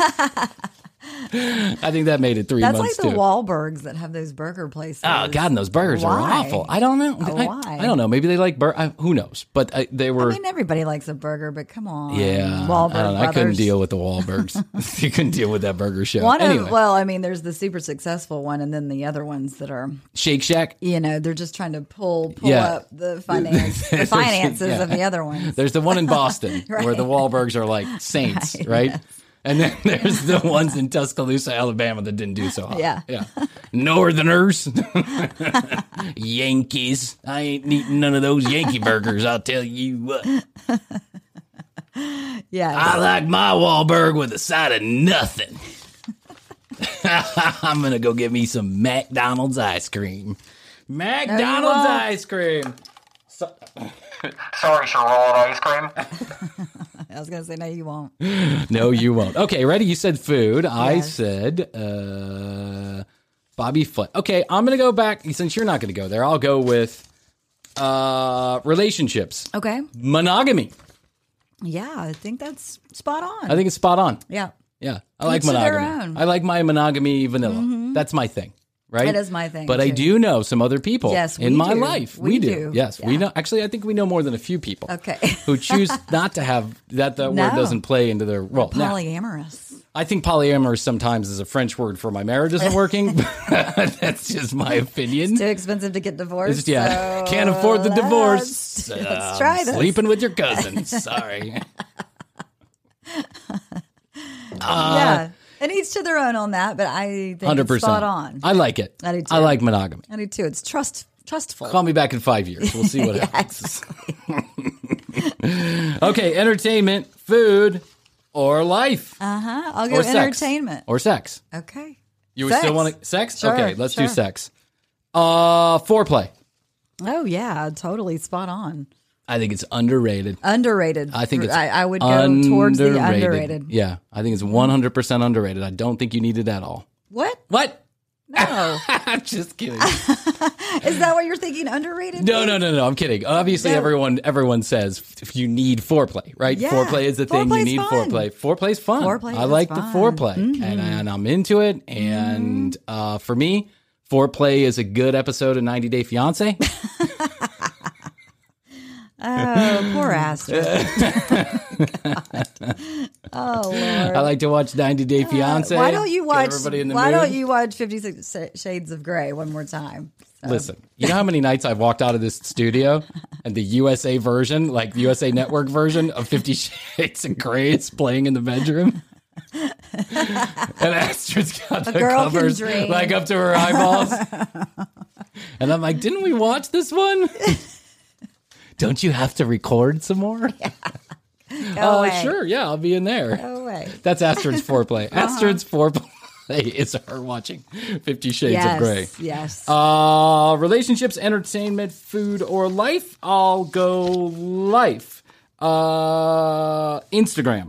I think that made it 3 months, That's like the Wahlbergs that have those burger places. Oh, God, and those burgers are awful. I don't know. Why? I don't know. Maybe they like who knows? But they were... I mean, everybody likes a burger, but come on. Yeah. Wahlberg I couldn't deal with the Wahlbergs. You couldn't deal with that burger show. There's the super successful one, and then the other ones that are... Shake Shack? They're just trying to pull up the finances of the other ones. There's the one in Boston where the Wahlbergs are like saints, right? And then there's the ones in Tuscaloosa, Alabama that didn't do so hot. Yeah. Northerners. Yankees. I ain't eating none of those Yankee burgers, I'll tell you what. Yeah. I like my Wahlberg with a side of nothing. I'm going to go get me some McDonald's ice cream. McDonald's ice cream. Sorry, Charlotte ice cream. I was going to say, no, you won't. No, you won't. Okay, ready? You said food. Yes. I said Bobby Flay. Okay, I'm going to go back. Since you're not going to go there, I'll go with relationships. Okay. Monogamy. Yeah, I think that's spot on. I think it's spot on. Yeah. Yeah, I like monogamy. I like my monogamy vanilla. Mm-hmm. That's my thing. Right? That is my thing. But too. I do know some other people in my life. We do. Yes, we know. Actually, I think we know more than a few people who choose not to have that. The word doesn't play into their role. Polyamorous. Now, I think polyamorous sometimes is a French word for my marriage isn't working. That's just my opinion. It's too expensive to get divorced. Can't afford the divorce. Let's try this. Sleeping with your cousin. Sorry. Yeah. And each to their own on that, but I think 100%. It's spot on. I like it. I do too. I like monogamy. I do too. It's trustful. Call me back in 5 years. We'll see what happens. Exactly. Okay, entertainment, food, or life. I'll go entertainment. Or sex. Okay. You would still want to sex? Sure, okay, let's do sex. Foreplay. Oh, yeah, totally spot on. I think it's underrated. Underrated. I think it's I would go towards the underrated. Yeah, I think it's 100% underrated. I don't think you need it at all. What? What? No. I'm just kidding. Is that what you're thinking? Underrated? No. I'm kidding. Obviously, everyone says if you need foreplay, right? Yeah. Foreplay is the thing. You need fun. foreplay. Foreplay's fun. I like the foreplay, and I'm into it. And for me, foreplay is a good episode of 90 Day Fiance. Oh, poor Astrid. Oh, Lord. I like to watch 90 Day Fiance. Why don't you watch? Everybody in the Why mood. don't you watch 56 Shades of Grey one more time? So. Listen, you know how many nights I've walked out of this studio and the USA version, like the USA Network version of 50 Shades of Grey is playing in the bedroom? And Astrid's got the covers like up to her eyeballs. And I'm like, didn't we watch this one? Don't you have to record some more? Go away. Sure. Yeah, I'll be in there. Go away. That's Astrid's foreplay. Astrid's foreplay is her watching 50 Shades of Grey. Yes. Relationships, entertainment, food, or life? I'll go life. Instagram.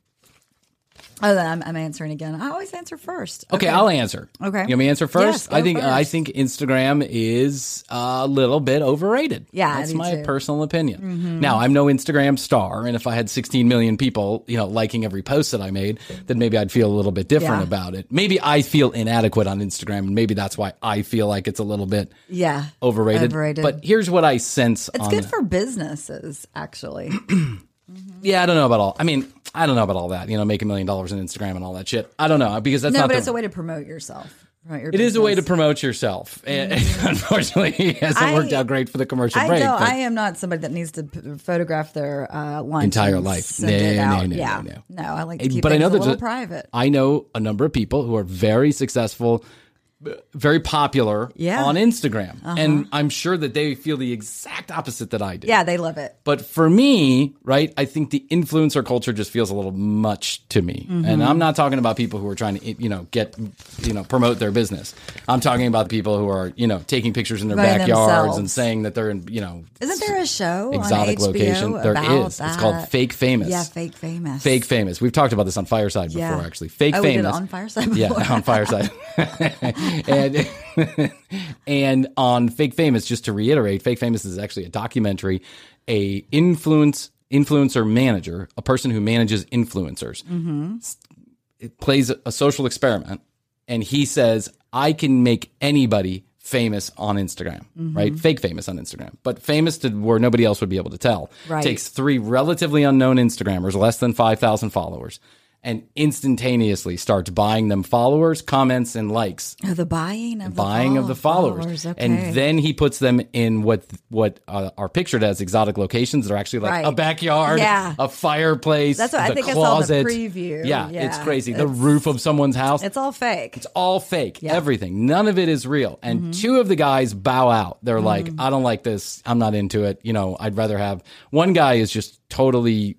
Oh, then I'm answering again. I always answer first. Okay, I'll answer. Okay. You want me to answer first? Yes, go I first. think Instagram is a little bit overrated. Yeah, I that's do my too. personal opinion. Mhm. Now, I'm no Instagram star, and if I had 16 million people, liking every post that I made, then maybe I'd feel a little bit different Yeah. about it. Maybe I feel inadequate on Instagram, and maybe that's why I feel like it's a little bit overrated. But here's what I sense It's on good for businesses, actually. Yeah, I don't know about all. I mean, I don't know about all that. Making $1 million on Instagram and all that shit. I don't know because that's no, not. but it's a way to promote yourself. It is a way to promote yourself. And unfortunately, it hasn't worked out great for the commercial break. I am not somebody that needs to photograph their lunch entire and life. send it out. No. No, I like to keep But things I know a little there's private. I know a number of people who are very successful, very popular on Instagram. And I'm sure that they feel the exact opposite that I do. Yeah, they love it. But for me, right, I think the influencer culture just feels a little much to me. Mhm. And I'm not talking about people who are trying to, promote their business. I'm talking about people who are, taking pictures in their By backyards themselves. and saying that they're in, Isn't there a show exotic on HBO location? There about is. That? It's called Fake Famous. Yeah, Fake Famous. Fake Famous. We've talked about this on Fireside before, actually. Fake We did Famous. it on Fireside before. Yeah, on Fireside. And on Fake Famous, just to reiterate, Fake Famous is actually a documentary, a influencer manager, a person who manages influencers. Mm-hmm. It plays a social experiment, and he says, I can make anybody famous on Instagram, right? Fake famous on Instagram, but famous to where nobody else would be able to tell. Right. Takes 3 relatively unknown Instagrammers, less than 5,000 followers, and instantaneously starts buying them followers, comments, and likes. Oh, the buying of The followers. Okay. And then he puts them in what are pictured as exotic locations that are actually like Right. a backyard, a fireplace, That's what I the think closet. I saw the preview. Yeah, it's crazy. The roof of someone's house. It's all fake. It's all fake. Everything. None of it is real. And 2 of the guys bow out. They're like, I don't like this. I'm not into it. I'd rather have. One guy is just totally.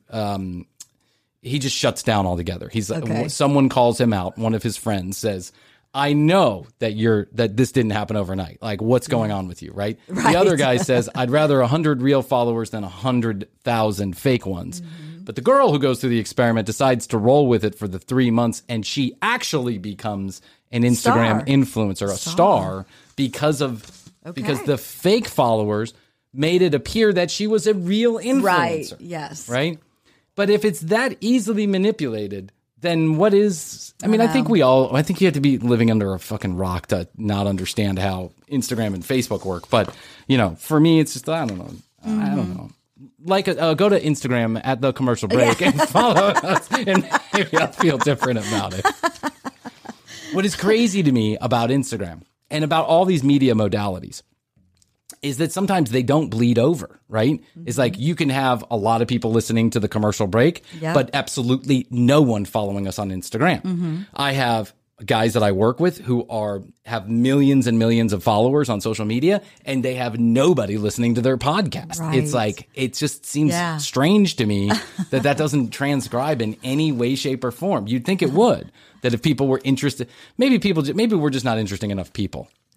He just shuts down altogether. He's someone calls him out. One of his friends says, I know that this didn't happen overnight. Like, what's going on with you, right? The other guy says, I'd rather 100 real followers than 100,000 fake ones. But the girl who goes through the experiment decides to roll with it for the 3 months, and she actually becomes an Instagram influencer, a star, because the fake followers made it appear that she was a real influencer. Right. Yes. Right? But if it's that easily manipulated, then what is... I think I think you have to be living under a fucking rock to not understand how Instagram and Facebook work. But, for me, it's just, I don't know. I don't know. Like, go to Instagram at The Commercial Break and follow us, and maybe I'll feel different about it. What is crazy to me about Instagram and about all these media modalities is that sometimes they don't bleed over, right? It's like you can have a lot of people listening to The Commercial Break, but absolutely no one following us on Instagram. I have guys that I work with who have millions and millions of followers on social media, and they have nobody listening to their podcast. Right. It's like, it just seems strange to me that doesn't transcribe in any way, shape, or form. You'd think it would, that if people were interested, maybe we're just not interesting enough people.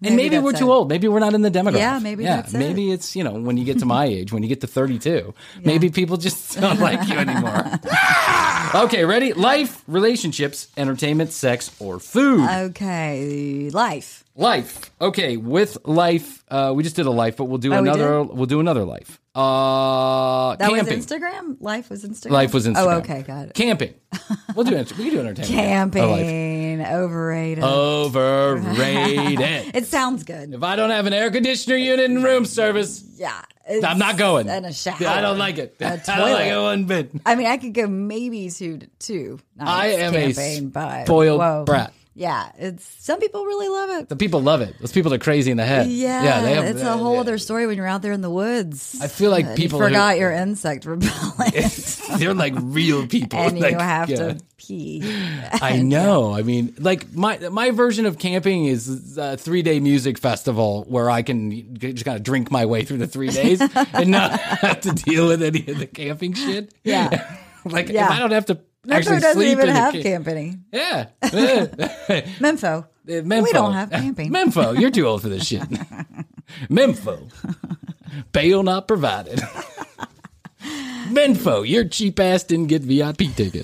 And maybe we're that's too it. old. Maybe we're not in the demographic. Yeah, maybe that's it. Maybe it's, when you get to my age, when you get to 32, maybe people just don't like you anymore. Okay, ready? Life, relationships, entertainment, sex, or food. Okay, life. Life. Okay, with life, we just did a life, but we'll do Oh, we another. did? We'll do another life. That Camping. was Instagram? Life was Instagram? Life was Instagram. Oh, okay, got it. Camping. We can do entertainment. Camping. Overrated. Overrated. It sounds good. If I don't have an air conditioner unit and room service, Yeah. I'm not going. And a shower. I don't like it. A I don't like it toilet. one bit. I mean, I could go maybe two. I am camping, a but spoiled brat. Yeah, some people really love it. The people love it. Those people are crazy in the head. Yeah, they have, it's a whole other story when you're out there in the woods. I feel like And people you who- forgot your insect repellent, They're like real people. and Like, you have yeah. to pee. I know. I mean, like my version of camping is a 3-day music festival where I can just kind of drink my way through the 3 days and not have to deal with any of the camping shit. Yeah, Like Yeah. if I don't have to Metro actually doesn't sleep even in have the camping. Yeah. Mempho. Mempho. We don't have camping. Mempho, you're too old for this shit. Mempho. Bail not provided. Mempho, your cheap ass didn't get VIP tickets.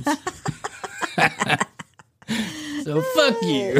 So fuck you.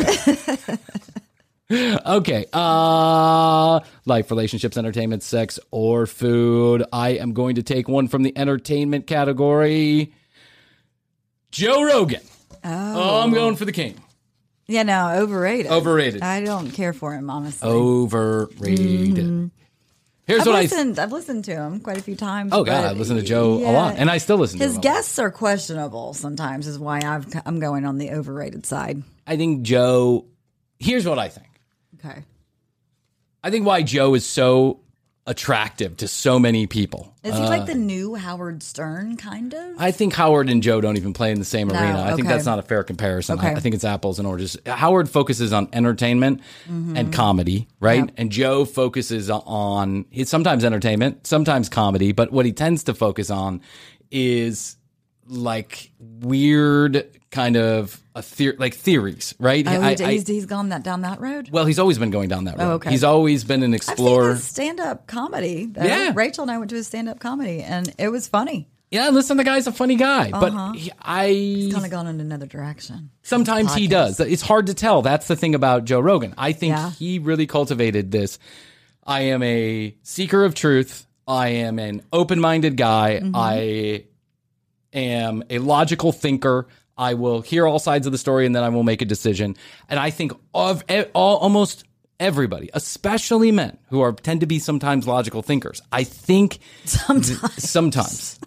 Okay. Life, relationships, entertainment, sex, or food. I am going to take one from the entertainment category. Joe Rogan. Oh, I'm going for the king. Yeah, no, overrated. Overrated. I don't care for him, honestly. Overrated. Here's I've what listened to him quite a few times. Oh, God, but I listen to Joe a lot, and I still listen to him His a lot. guests are questionable sometimes, is why I'm going on the overrated side. I think Joe, here's what I think. Okay. I think why Joe is so attractive to so many people. Is he like the new Howard Stern, kind of? I think Howard and Joe don't even play in the same No, arena. I think okay. that's not a fair comparison. Okay. I think it's apples and oranges. Howard focuses on entertainment and comedy, right? Yep. And Joe focuses on it's sometimes entertainment, sometimes comedy, but what he tends to focus on is like weird kind of like theories, right? Oh, he's gone down that road? Well, he's always been going down that road. Oh, okay. He's always been an explorer. I've seen his stand-up comedy. Though. Yeah. Rachel and I went to his stand-up comedy, and it was funny. Yeah, listen, the guy's a funny guy, but He's I kind of gone in another direction. sometimes he does. It's hard to tell. That's the thing about Joe Rogan. I think Yeah. he really cultivated this. I am a seeker of truth. I am an open-minded guy. I am a logical thinker. I will hear all sides of the story and then I will make a decision. And I think of almost everybody, especially men who tend to be sometimes logical thinkers. I think sometimes.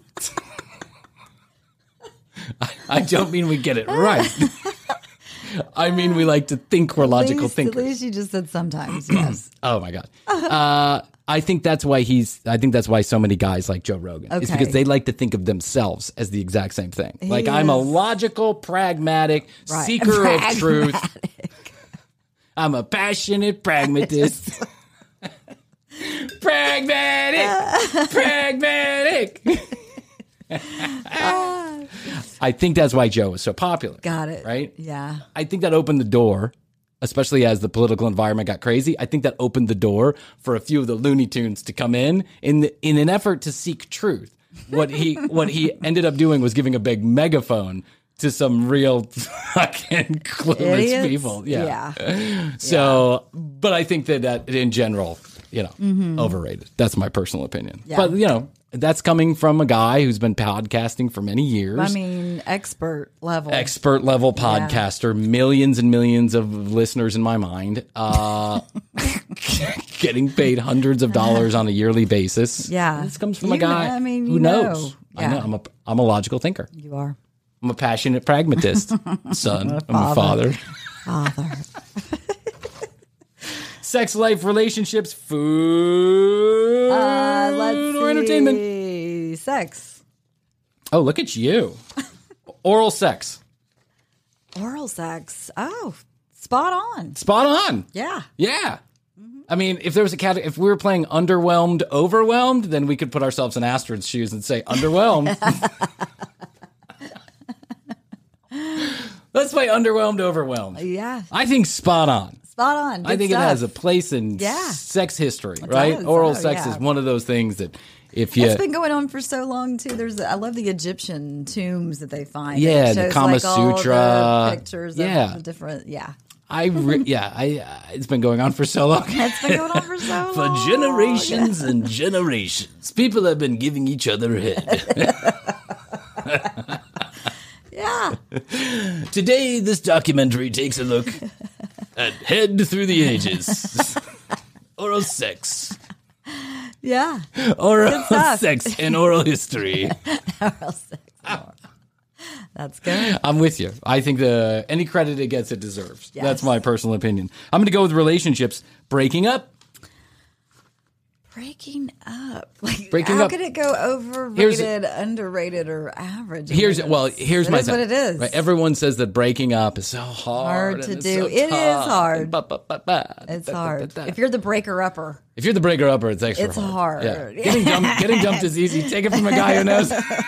I don't mean we get it right. I mean we like to think we're logical thinkers. At least you just said sometimes, yes. Oh my God. I think that's why so many guys like Joe Rogan. It's Okay. because they like to think of themselves as the exact same thing. He Like I'm a is- pragmatic, pragmatic Right. seeker of truth. I'm a passionate pragmatist. Pragmatic. I think that's why Joe is so popular. Got it. Right? Yeah. I think that opened the door, especially as the political environment got crazy. I think that opened the door for a few of the Looney Tunes to come in an effort to seek truth. What he ended up doing was giving a big megaphone to some real fucking clueless Idiots? people. Yeah. Yeah. So, but I think that in general, overrated. That's my personal opinion. Yeah. But that's coming from a guy who's been podcasting for many years. I mean, expert level Podcaster, millions and millions of listeners in my mind, getting paid hundreds of dollars on a yearly basis. Yeah. This comes from a You guy know- I mean, who you knows. know. I Yeah. know. I'm a logical thinker. You are. I'm a passionate pragmatist, son. I'm a father. Father. Sex, life, relationships, food, Let's or entertainment. see. Sex. Oh, look at you. Oral sex. Oral sex. Oh, spot on. Spot on. Yeah. Yeah. I mean, if there was a category, if we were playing underwhelmed, overwhelmed, then we could put ourselves in Astrid's shoes and say underwhelmed. Let's play underwhelmed, overwhelmed. Yeah. I think spot on. Spot on. I think it has a place in sex history, right? does. Oral sex is one of those things that if you... It's been going on for so long, too. I love the Egyptian tombs that they find. Yeah, the Kama Sutra. All the pictures of the different, it's been going on for so long. It's been going on for so long. For generations and generations. People have been giving each other head. Yeah. Today, this documentary takes a look at head through the ages. Oral sex. Yeah. Oral sex and oral history. Oral sex. That's good. I'm with you. I think any credit it gets, it deserves. Yes. That's my personal opinion. I'm going to go with relationships. Breaking up. Breaking up. Like, Breaking how up. could it go overrated, underrated, or average? Here's my what it is. Right, everyone says that breaking up is so hard to and do. So It tough. is hard. Ba-ba-ba-ba. It's hard. If you're the breaker-upper. If you're the breaker-upper, it's extra It's hard. Yeah. Getting dumped is easy. Take it from a guy who knows.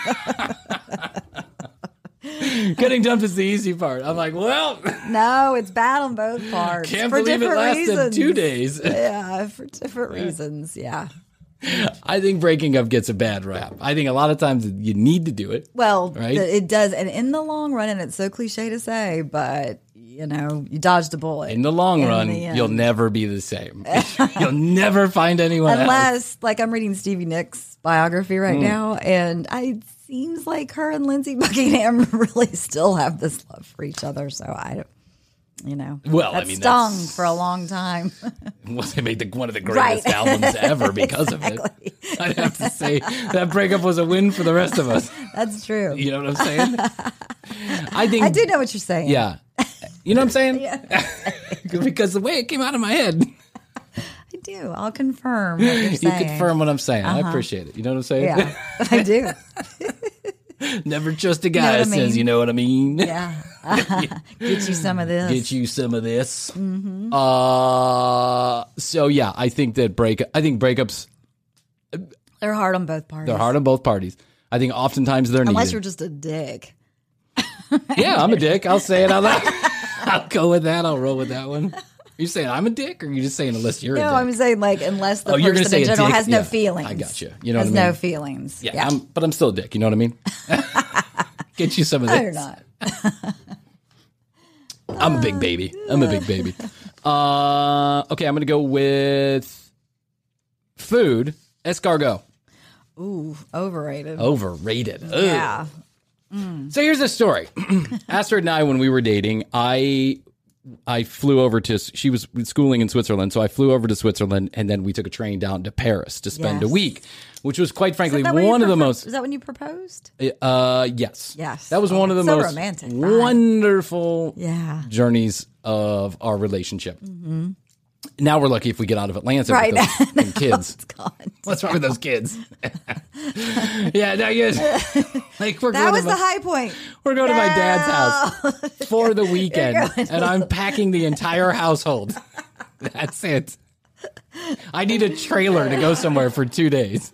Getting dumped is the easy part. I'm like, well. No, it's bad on both parts. Can't for believe it different lasted reasons. 2 days. Yeah, for different reasons. Yeah. I think breaking up gets a bad rap. I think a lot of times you need to do it. Well, right? It does. And in the long run, and it's so cliche to say, but, you dodged a bullet. In the long run, you'll never be the same. You'll never find anyone else. Unless, like, I'm reading Stevie Nicks' biography right now, and it seems like her and Lindsey Buckingham really still have this love for each other. So I don't, well, that stung for a long time. Well, they made one of the greatest albums ever because of it. I'd have to say that breakup was a win for the rest of us. That's true. You know what I'm saying? I do know what you're saying. Yeah. You know what I'm saying? Yeah. Because the way it came out of my head. I do. I'll confirm what you're saying. You confirm what I'm saying. I appreciate it. You know what I'm saying? Yeah, I do. Never trust a guy that says, you know what I mean? Yeah. Get you some of this. Get you some of this. Mm-hmm. So yeah, I think breakups. They're hard on both parties. They're hard on both parties. I think oftentimes they're needed. Unless you're just a dick. Yeah, I'm a dick. I'll say it out loud. I'll go with that. I'll roll with that one. Are you saying I'm a dick, or are you just saying unless you're a dick? No, I'm saying unless the you're person in general has no feelings. I got you. You know what I mean? Has no feelings. Yeah. But I'm still a dick. You know what I mean? Get you some of this. No, you're not. I'm a big baby. Okay, I'm going to go with food. Escargot. Ooh, overrated. Overrated. Yeah. So here's the story. Astrid and I, when we were dating, I flew over she was schooling in Switzerland, so I flew over to Switzerland, and then we took a train down to Paris to spend a week, which was quite frankly one of the most... Is that when you proposed? Yes. Yes. That was one of the most romantic, wonderful journeys of our relationship. Mm-hmm. Now we're lucky if we get out of Atlanta with those kids. What's wrong with those kids? Yeah, now you like that was the high point. We're going to my dad's house for the weekend, and I'm packing the entire household. That's it. I need a trailer to go somewhere for 2 days.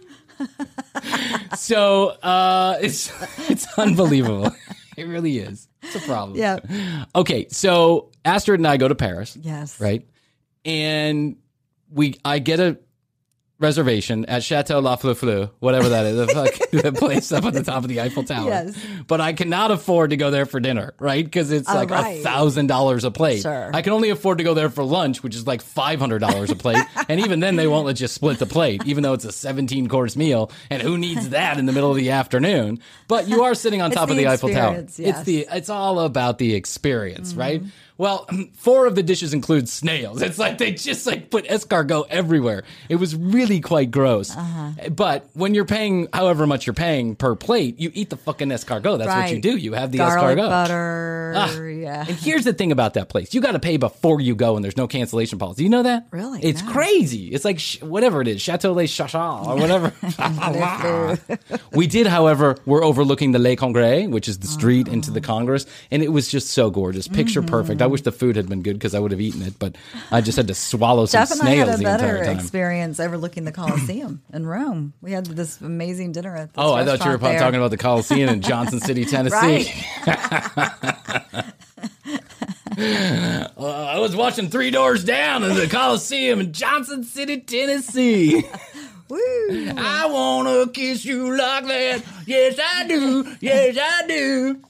So it's unbelievable. It really is. It's a problem. Yeah. Okay, so Astrid and I go to Paris. Yes. Right. And I get a reservation at Chateau La Fleu, whatever that is, the place up at the top of the Eiffel Tower. Yes. But I cannot afford to go there for dinner, right? Because it's like $1,000 a plate. Sure. I can only afford to go there for lunch, which is like $500 a plate. And even then, they won't let you split the plate, even though it's a 17-course meal. And who needs that in the middle of the afternoon? But you are sitting on top of the Eiffel Tower. Yes. It's all about the experience, right? Well, 4 of the dishes include snails. It's like they just put escargot everywhere. It was really quite gross. But when you're paying however much you're paying per plate, you eat the fucking escargot. That's what you do. You have the garlic escargot. Butter. Yeah. And here's the thing about that place. You got to pay before you go, and there's no cancellation policy. You know that? Really? It's crazy. It's like whatever it is, Chateau Les Chachas or whatever. We did, however, we're overlooking the Les Congrès, which is the street into the Congress, and it was just so gorgeous. Picture perfect. I wish the food had been good because I would have eaten it, but I just had to swallow some Jeff and I snails had a the entire better time. experience overlooking the Coliseum in Rome. We had this amazing dinner at this I thought you were restaurant there. talking about the Coliseum in Johnson City, Tennessee. I was watching Three Doors Down in the Coliseum in Johnson City, Tennessee. Woo. I wanna kiss you like that. Yes, I do. Yes, I do.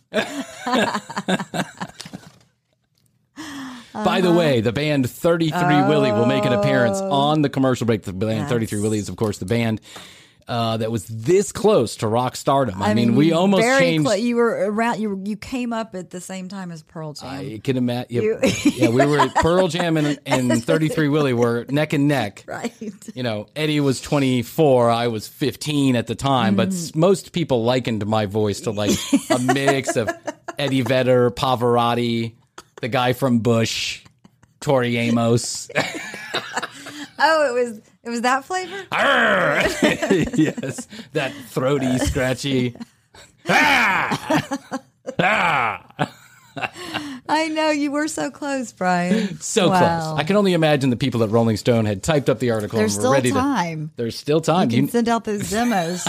By the way, the band 33 Willie will make an appearance on the commercial break. The band 33 Willie is, of course, the band that was this close to rock stardom. I mean, we almost changed. You were around. You came up at the same time as Pearl Jam. I can imagine. Yeah, we were at Pearl Jam and 33 Willie were neck and neck. Right. You know, Eddie was 24. I was 15 at the time. But most people likened my voice to like a mix of Eddie Vedder, Pavarotti, the guy from Bush, Tori Amos. Oh, it was that flavor? Yes, that throaty, scratchy. I know, you were so close, Brian. So close. I can only imagine the people at Rolling Stone had typed up the article There's and were ready time. to. There's still time. You can send out those demos.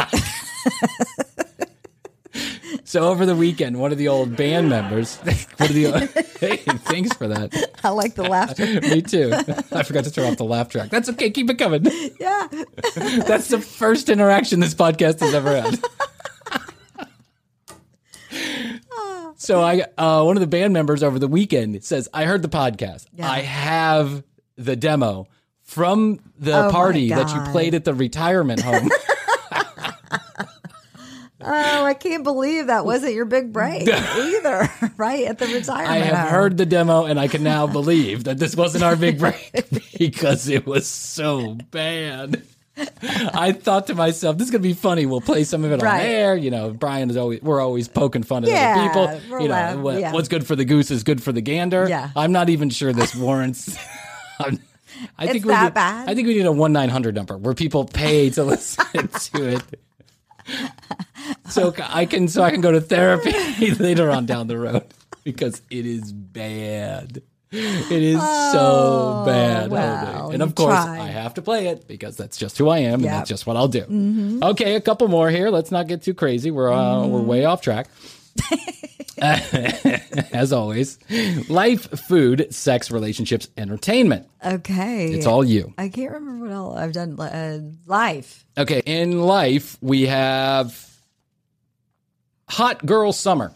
So over the weekend, one of the old band members. Hey, thanks for that. I like the laughter. Me too. I forgot to turn off the laugh track. That's okay. Keep it coming. Yeah. That's the first interaction this podcast has ever had. So one of the band members over the weekend says, I heard the podcast. Yeah. I have the demo from the party that you played at the retirement home. Oh, I can't believe that wasn't your big break either, right? At the retirement I have home. heard the demo, and I can now believe that this wasn't our big break because it was so bad. I thought to myself, this is going to be funny. We'll play some of it on air. You know, Brian is we're always poking fun at other people. You know, what's good for the goose is good for the gander. Yeah. I'm not even sure this warrants. I think that bad? I think we need a 1-900 number where people pay to listen to it. So I can go to therapy later on down the road because it is bad. It is so bad. Well, and of course, I have to play it because that's just who I am and that's just what I'll do. Mm-hmm. Okay, a couple more here. Let's not get too crazy. We're way off track. As always, life, food, sex, relationships, entertainment. Okay. It's all you. I can't remember what else I've done. Life. Okay, in life, we have Hot Girl Summer.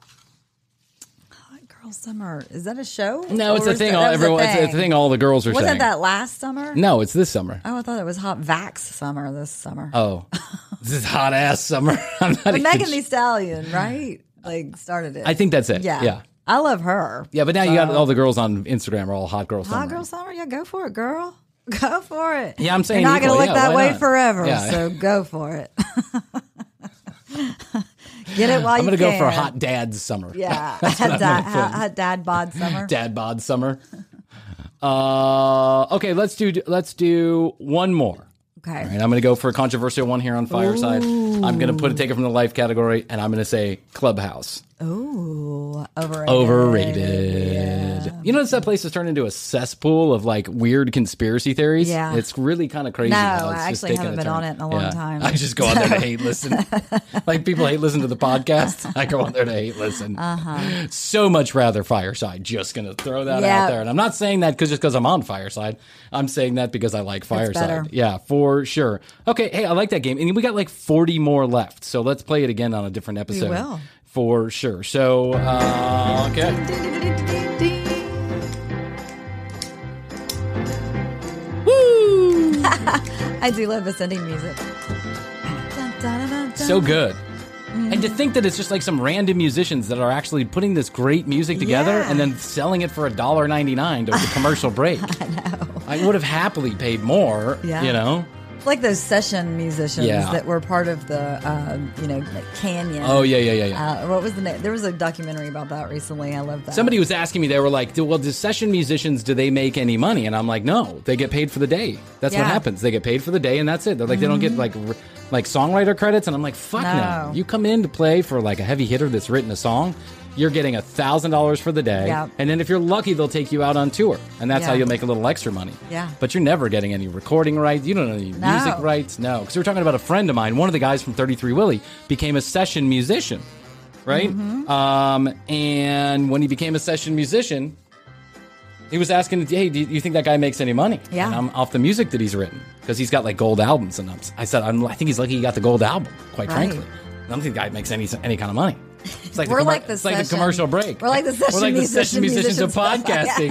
Hot Girl Summer. Is that a show? No, it's a thing. It's a thing all the girls are saying. Wasn't that last summer? No, it's this summer. Oh, I thought it was Hot Vax Summer this summer. Oh, this is hot ass summer. I'm not even Megan Thee Stallion, right? Like started it. I think that's it. Yeah. I love her. Yeah, but now you got all the girls on Instagram are all Hot Girl Summer. Hot Girl Summer? Yeah, go for it, girl. Go for it. Yeah, I'm saying you're not going to look that way forever, yeah. So go for it. Get it while you can. I'm going to go for Hot Dad Summer. Yeah, hot Dad Bod Summer. Dad Bod Summer. Okay, let's do one more. Okay. All right, I'm going to go for a controversial one here on Fireside. Ooh. I'm going to take it from the life category, and I'm going to say Clubhouse. Ooh, overrated. Yeah. You notice that place has turned into a cesspool of like weird conspiracy theories? Yeah. It's really kind of crazy. No, how it's I just actually taken haven't a been turn. on it in a long time. I just go on there to hate listen. Like people hate listen to the podcast. I go on there to hate listen. So much rather Fireside. Just going to throw that out there. And I'm not saying that just because I'm on Fireside. I'm saying that because I like Fireside. Yeah, for sure. Okay, hey, I like that game. And we got like 40 more left. So let's play it again on a different episode. We will. For sure. So, okay. Woo! I do love this ending music. So good. And to think that it's just like some random musicians that are actually putting this great music together and then selling it for $1.99 to the commercial break. I know. I would have happily paid more, you know? It's like those session musicians that were part of the, like Canyon. Oh, yeah. What was the name? There was a documentary about that recently. I love that. Somebody was asking me, they were like, well, do session musicians, do they make any money? And I'm like, no, they get paid for the day. That's what happens. They get paid for the day and that's it. They're like, they don't get like songwriter credits. And I'm like, fuck no. You come in to play for like a heavy hitter that's written a song. You're getting $1,000 for the day. Yeah. And then if you're lucky, they'll take you out on tour. And that's how you'll make a little extra money. Yeah. But you're never getting any recording rights. You don't know any music rights. No. Because we were talking about a friend of mine. One of the guys from 33 Willie became a session musician. Right? And when he became a session musician, He was asking, hey, do you think that guy makes any money? Yeah. And I'm off the music that he's written because he's got like gold albums. And I said, I think he's lucky he got the gold album, quite frankly. I don't think the guy makes any kind of money. It's like We're like the it's like the commercial break. We're like the session musicians of stuff. podcasting.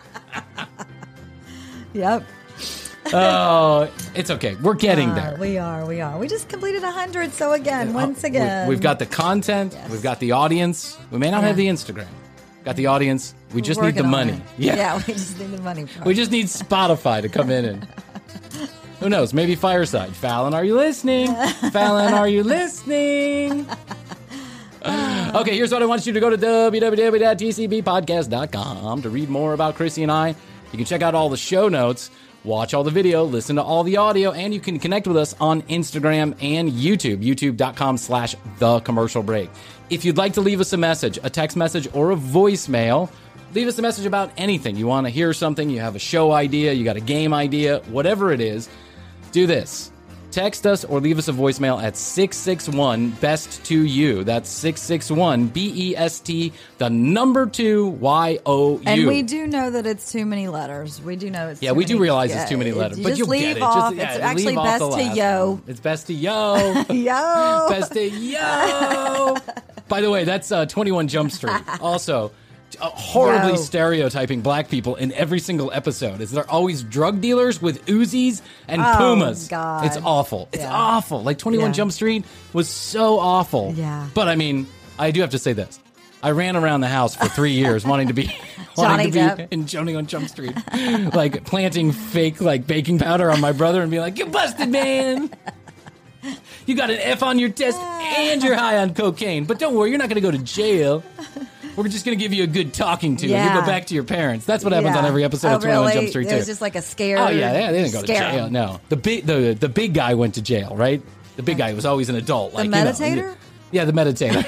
Yep. Oh, it's okay. We're getting there. We are. We just completed 100. So again, once again. We've got the content. Yes. We've got the audience. We may not have the Instagram. Got the audience. We just need the money. Yeah, we just need the money part. We just need Spotify to come in and... Who knows? Maybe Fireside. Fallon, are you listening? Fallon, are you listening? Okay, here's what I want you to go to www.tcbpodcast.com to read more about Chrissy and I. You can check out all the show notes, watch all the video, listen to all the audio, and you can connect with us on Instagram and YouTube, youtube.com/thecommercialbreak. If you'd like to leave us a message, a text message, or a voicemail, leave us a message about anything. You want to hear something, you have a show idea, you got a game idea, whatever it is, do this. Text us or leave us a voicemail at 661-BEST-2-YOU. That's 661-BEST, the number 2-YOU. And we do know that it's too many letters. We do know it's we do realize it's too many letters. But you'll get it. It's actually best to yo. It's best to yo. Yo. Best to yo. By the way, that's 21 Jump Street. Also... horribly stereotyping black people in every single episode. Is they're always drug dealers with Uzis and Pumas. God. It's awful. It's awful. Like 21 Jump Street was so awful. Yeah. But I mean, I do have to say this. I ran around the house for 3 years wanting to be in Johnny on Jump Street, like planting fake like baking powder on my brother and be like, "You busted, man. You got an F on your test and you're high on cocaine. But don't worry, you're not going to go to jail. We're just going to give you a good talking to. Yeah. You go back to your parents." That's what happens on every episode of 21 Jump Street, too. It was just like a scare. Oh, yeah, they didn't go to jail. No. The big guy went to jail, right? The big guy was always an adult. The meditator? Yeah, the meditator.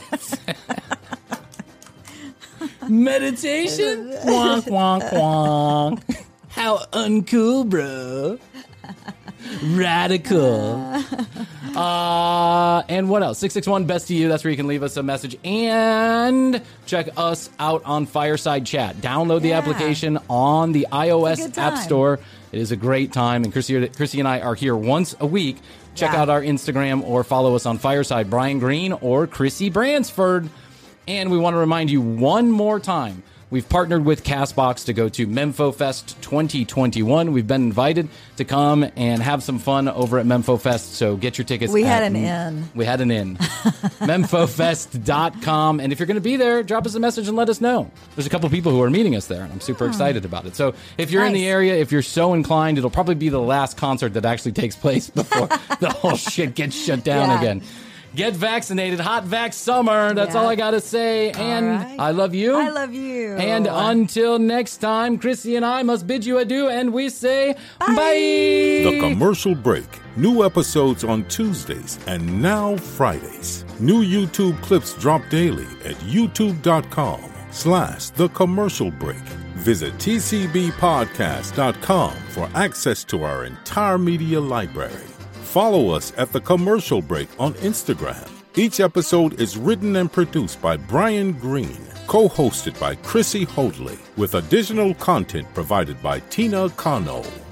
Meditation? Wonk, wonk, wonk. How uncool, bro. Radical. And what else? 661-BEST-TO-YOU. That's where you can leave us a message. And check us out on Fireside Chat. Download the application on the iOS App Store. It is a great time. And Chrissy and I are here once a week. Check out our Instagram or follow us on Fireside, Brian Green or Chrissy Bransford. And we want to remind you one more time. We've partnered with CastBox to go to MemphoFest 2021. We've been invited to come and have some fun over at MemphoFest, so get your tickets. We had an in. MemphoFest.com. And if you're going to be there, drop us a message and let us know. There's a couple people who are meeting us there, and I'm super excited about it. So if you're in the area, if you're so inclined, it'll probably be the last concert that actually takes place before the whole shit gets shut down again. Get vaccinated. Hot vax summer. That's all I got to say. And I love you. I love you. And until next time, Chrissy and I must bid you adieu. And we say bye. The Commercial Break. New episodes on Tuesdays and now Fridays. New YouTube clips drop daily at youtube.com/The Commercial Break. Visit tcbpodcast.com for access to our entire media library. Follow us at The Commercial Break on Instagram. Each episode is written and produced by Brian Green, co-hosted by Chrissy Hoadley, with additional content provided by Tina Cano.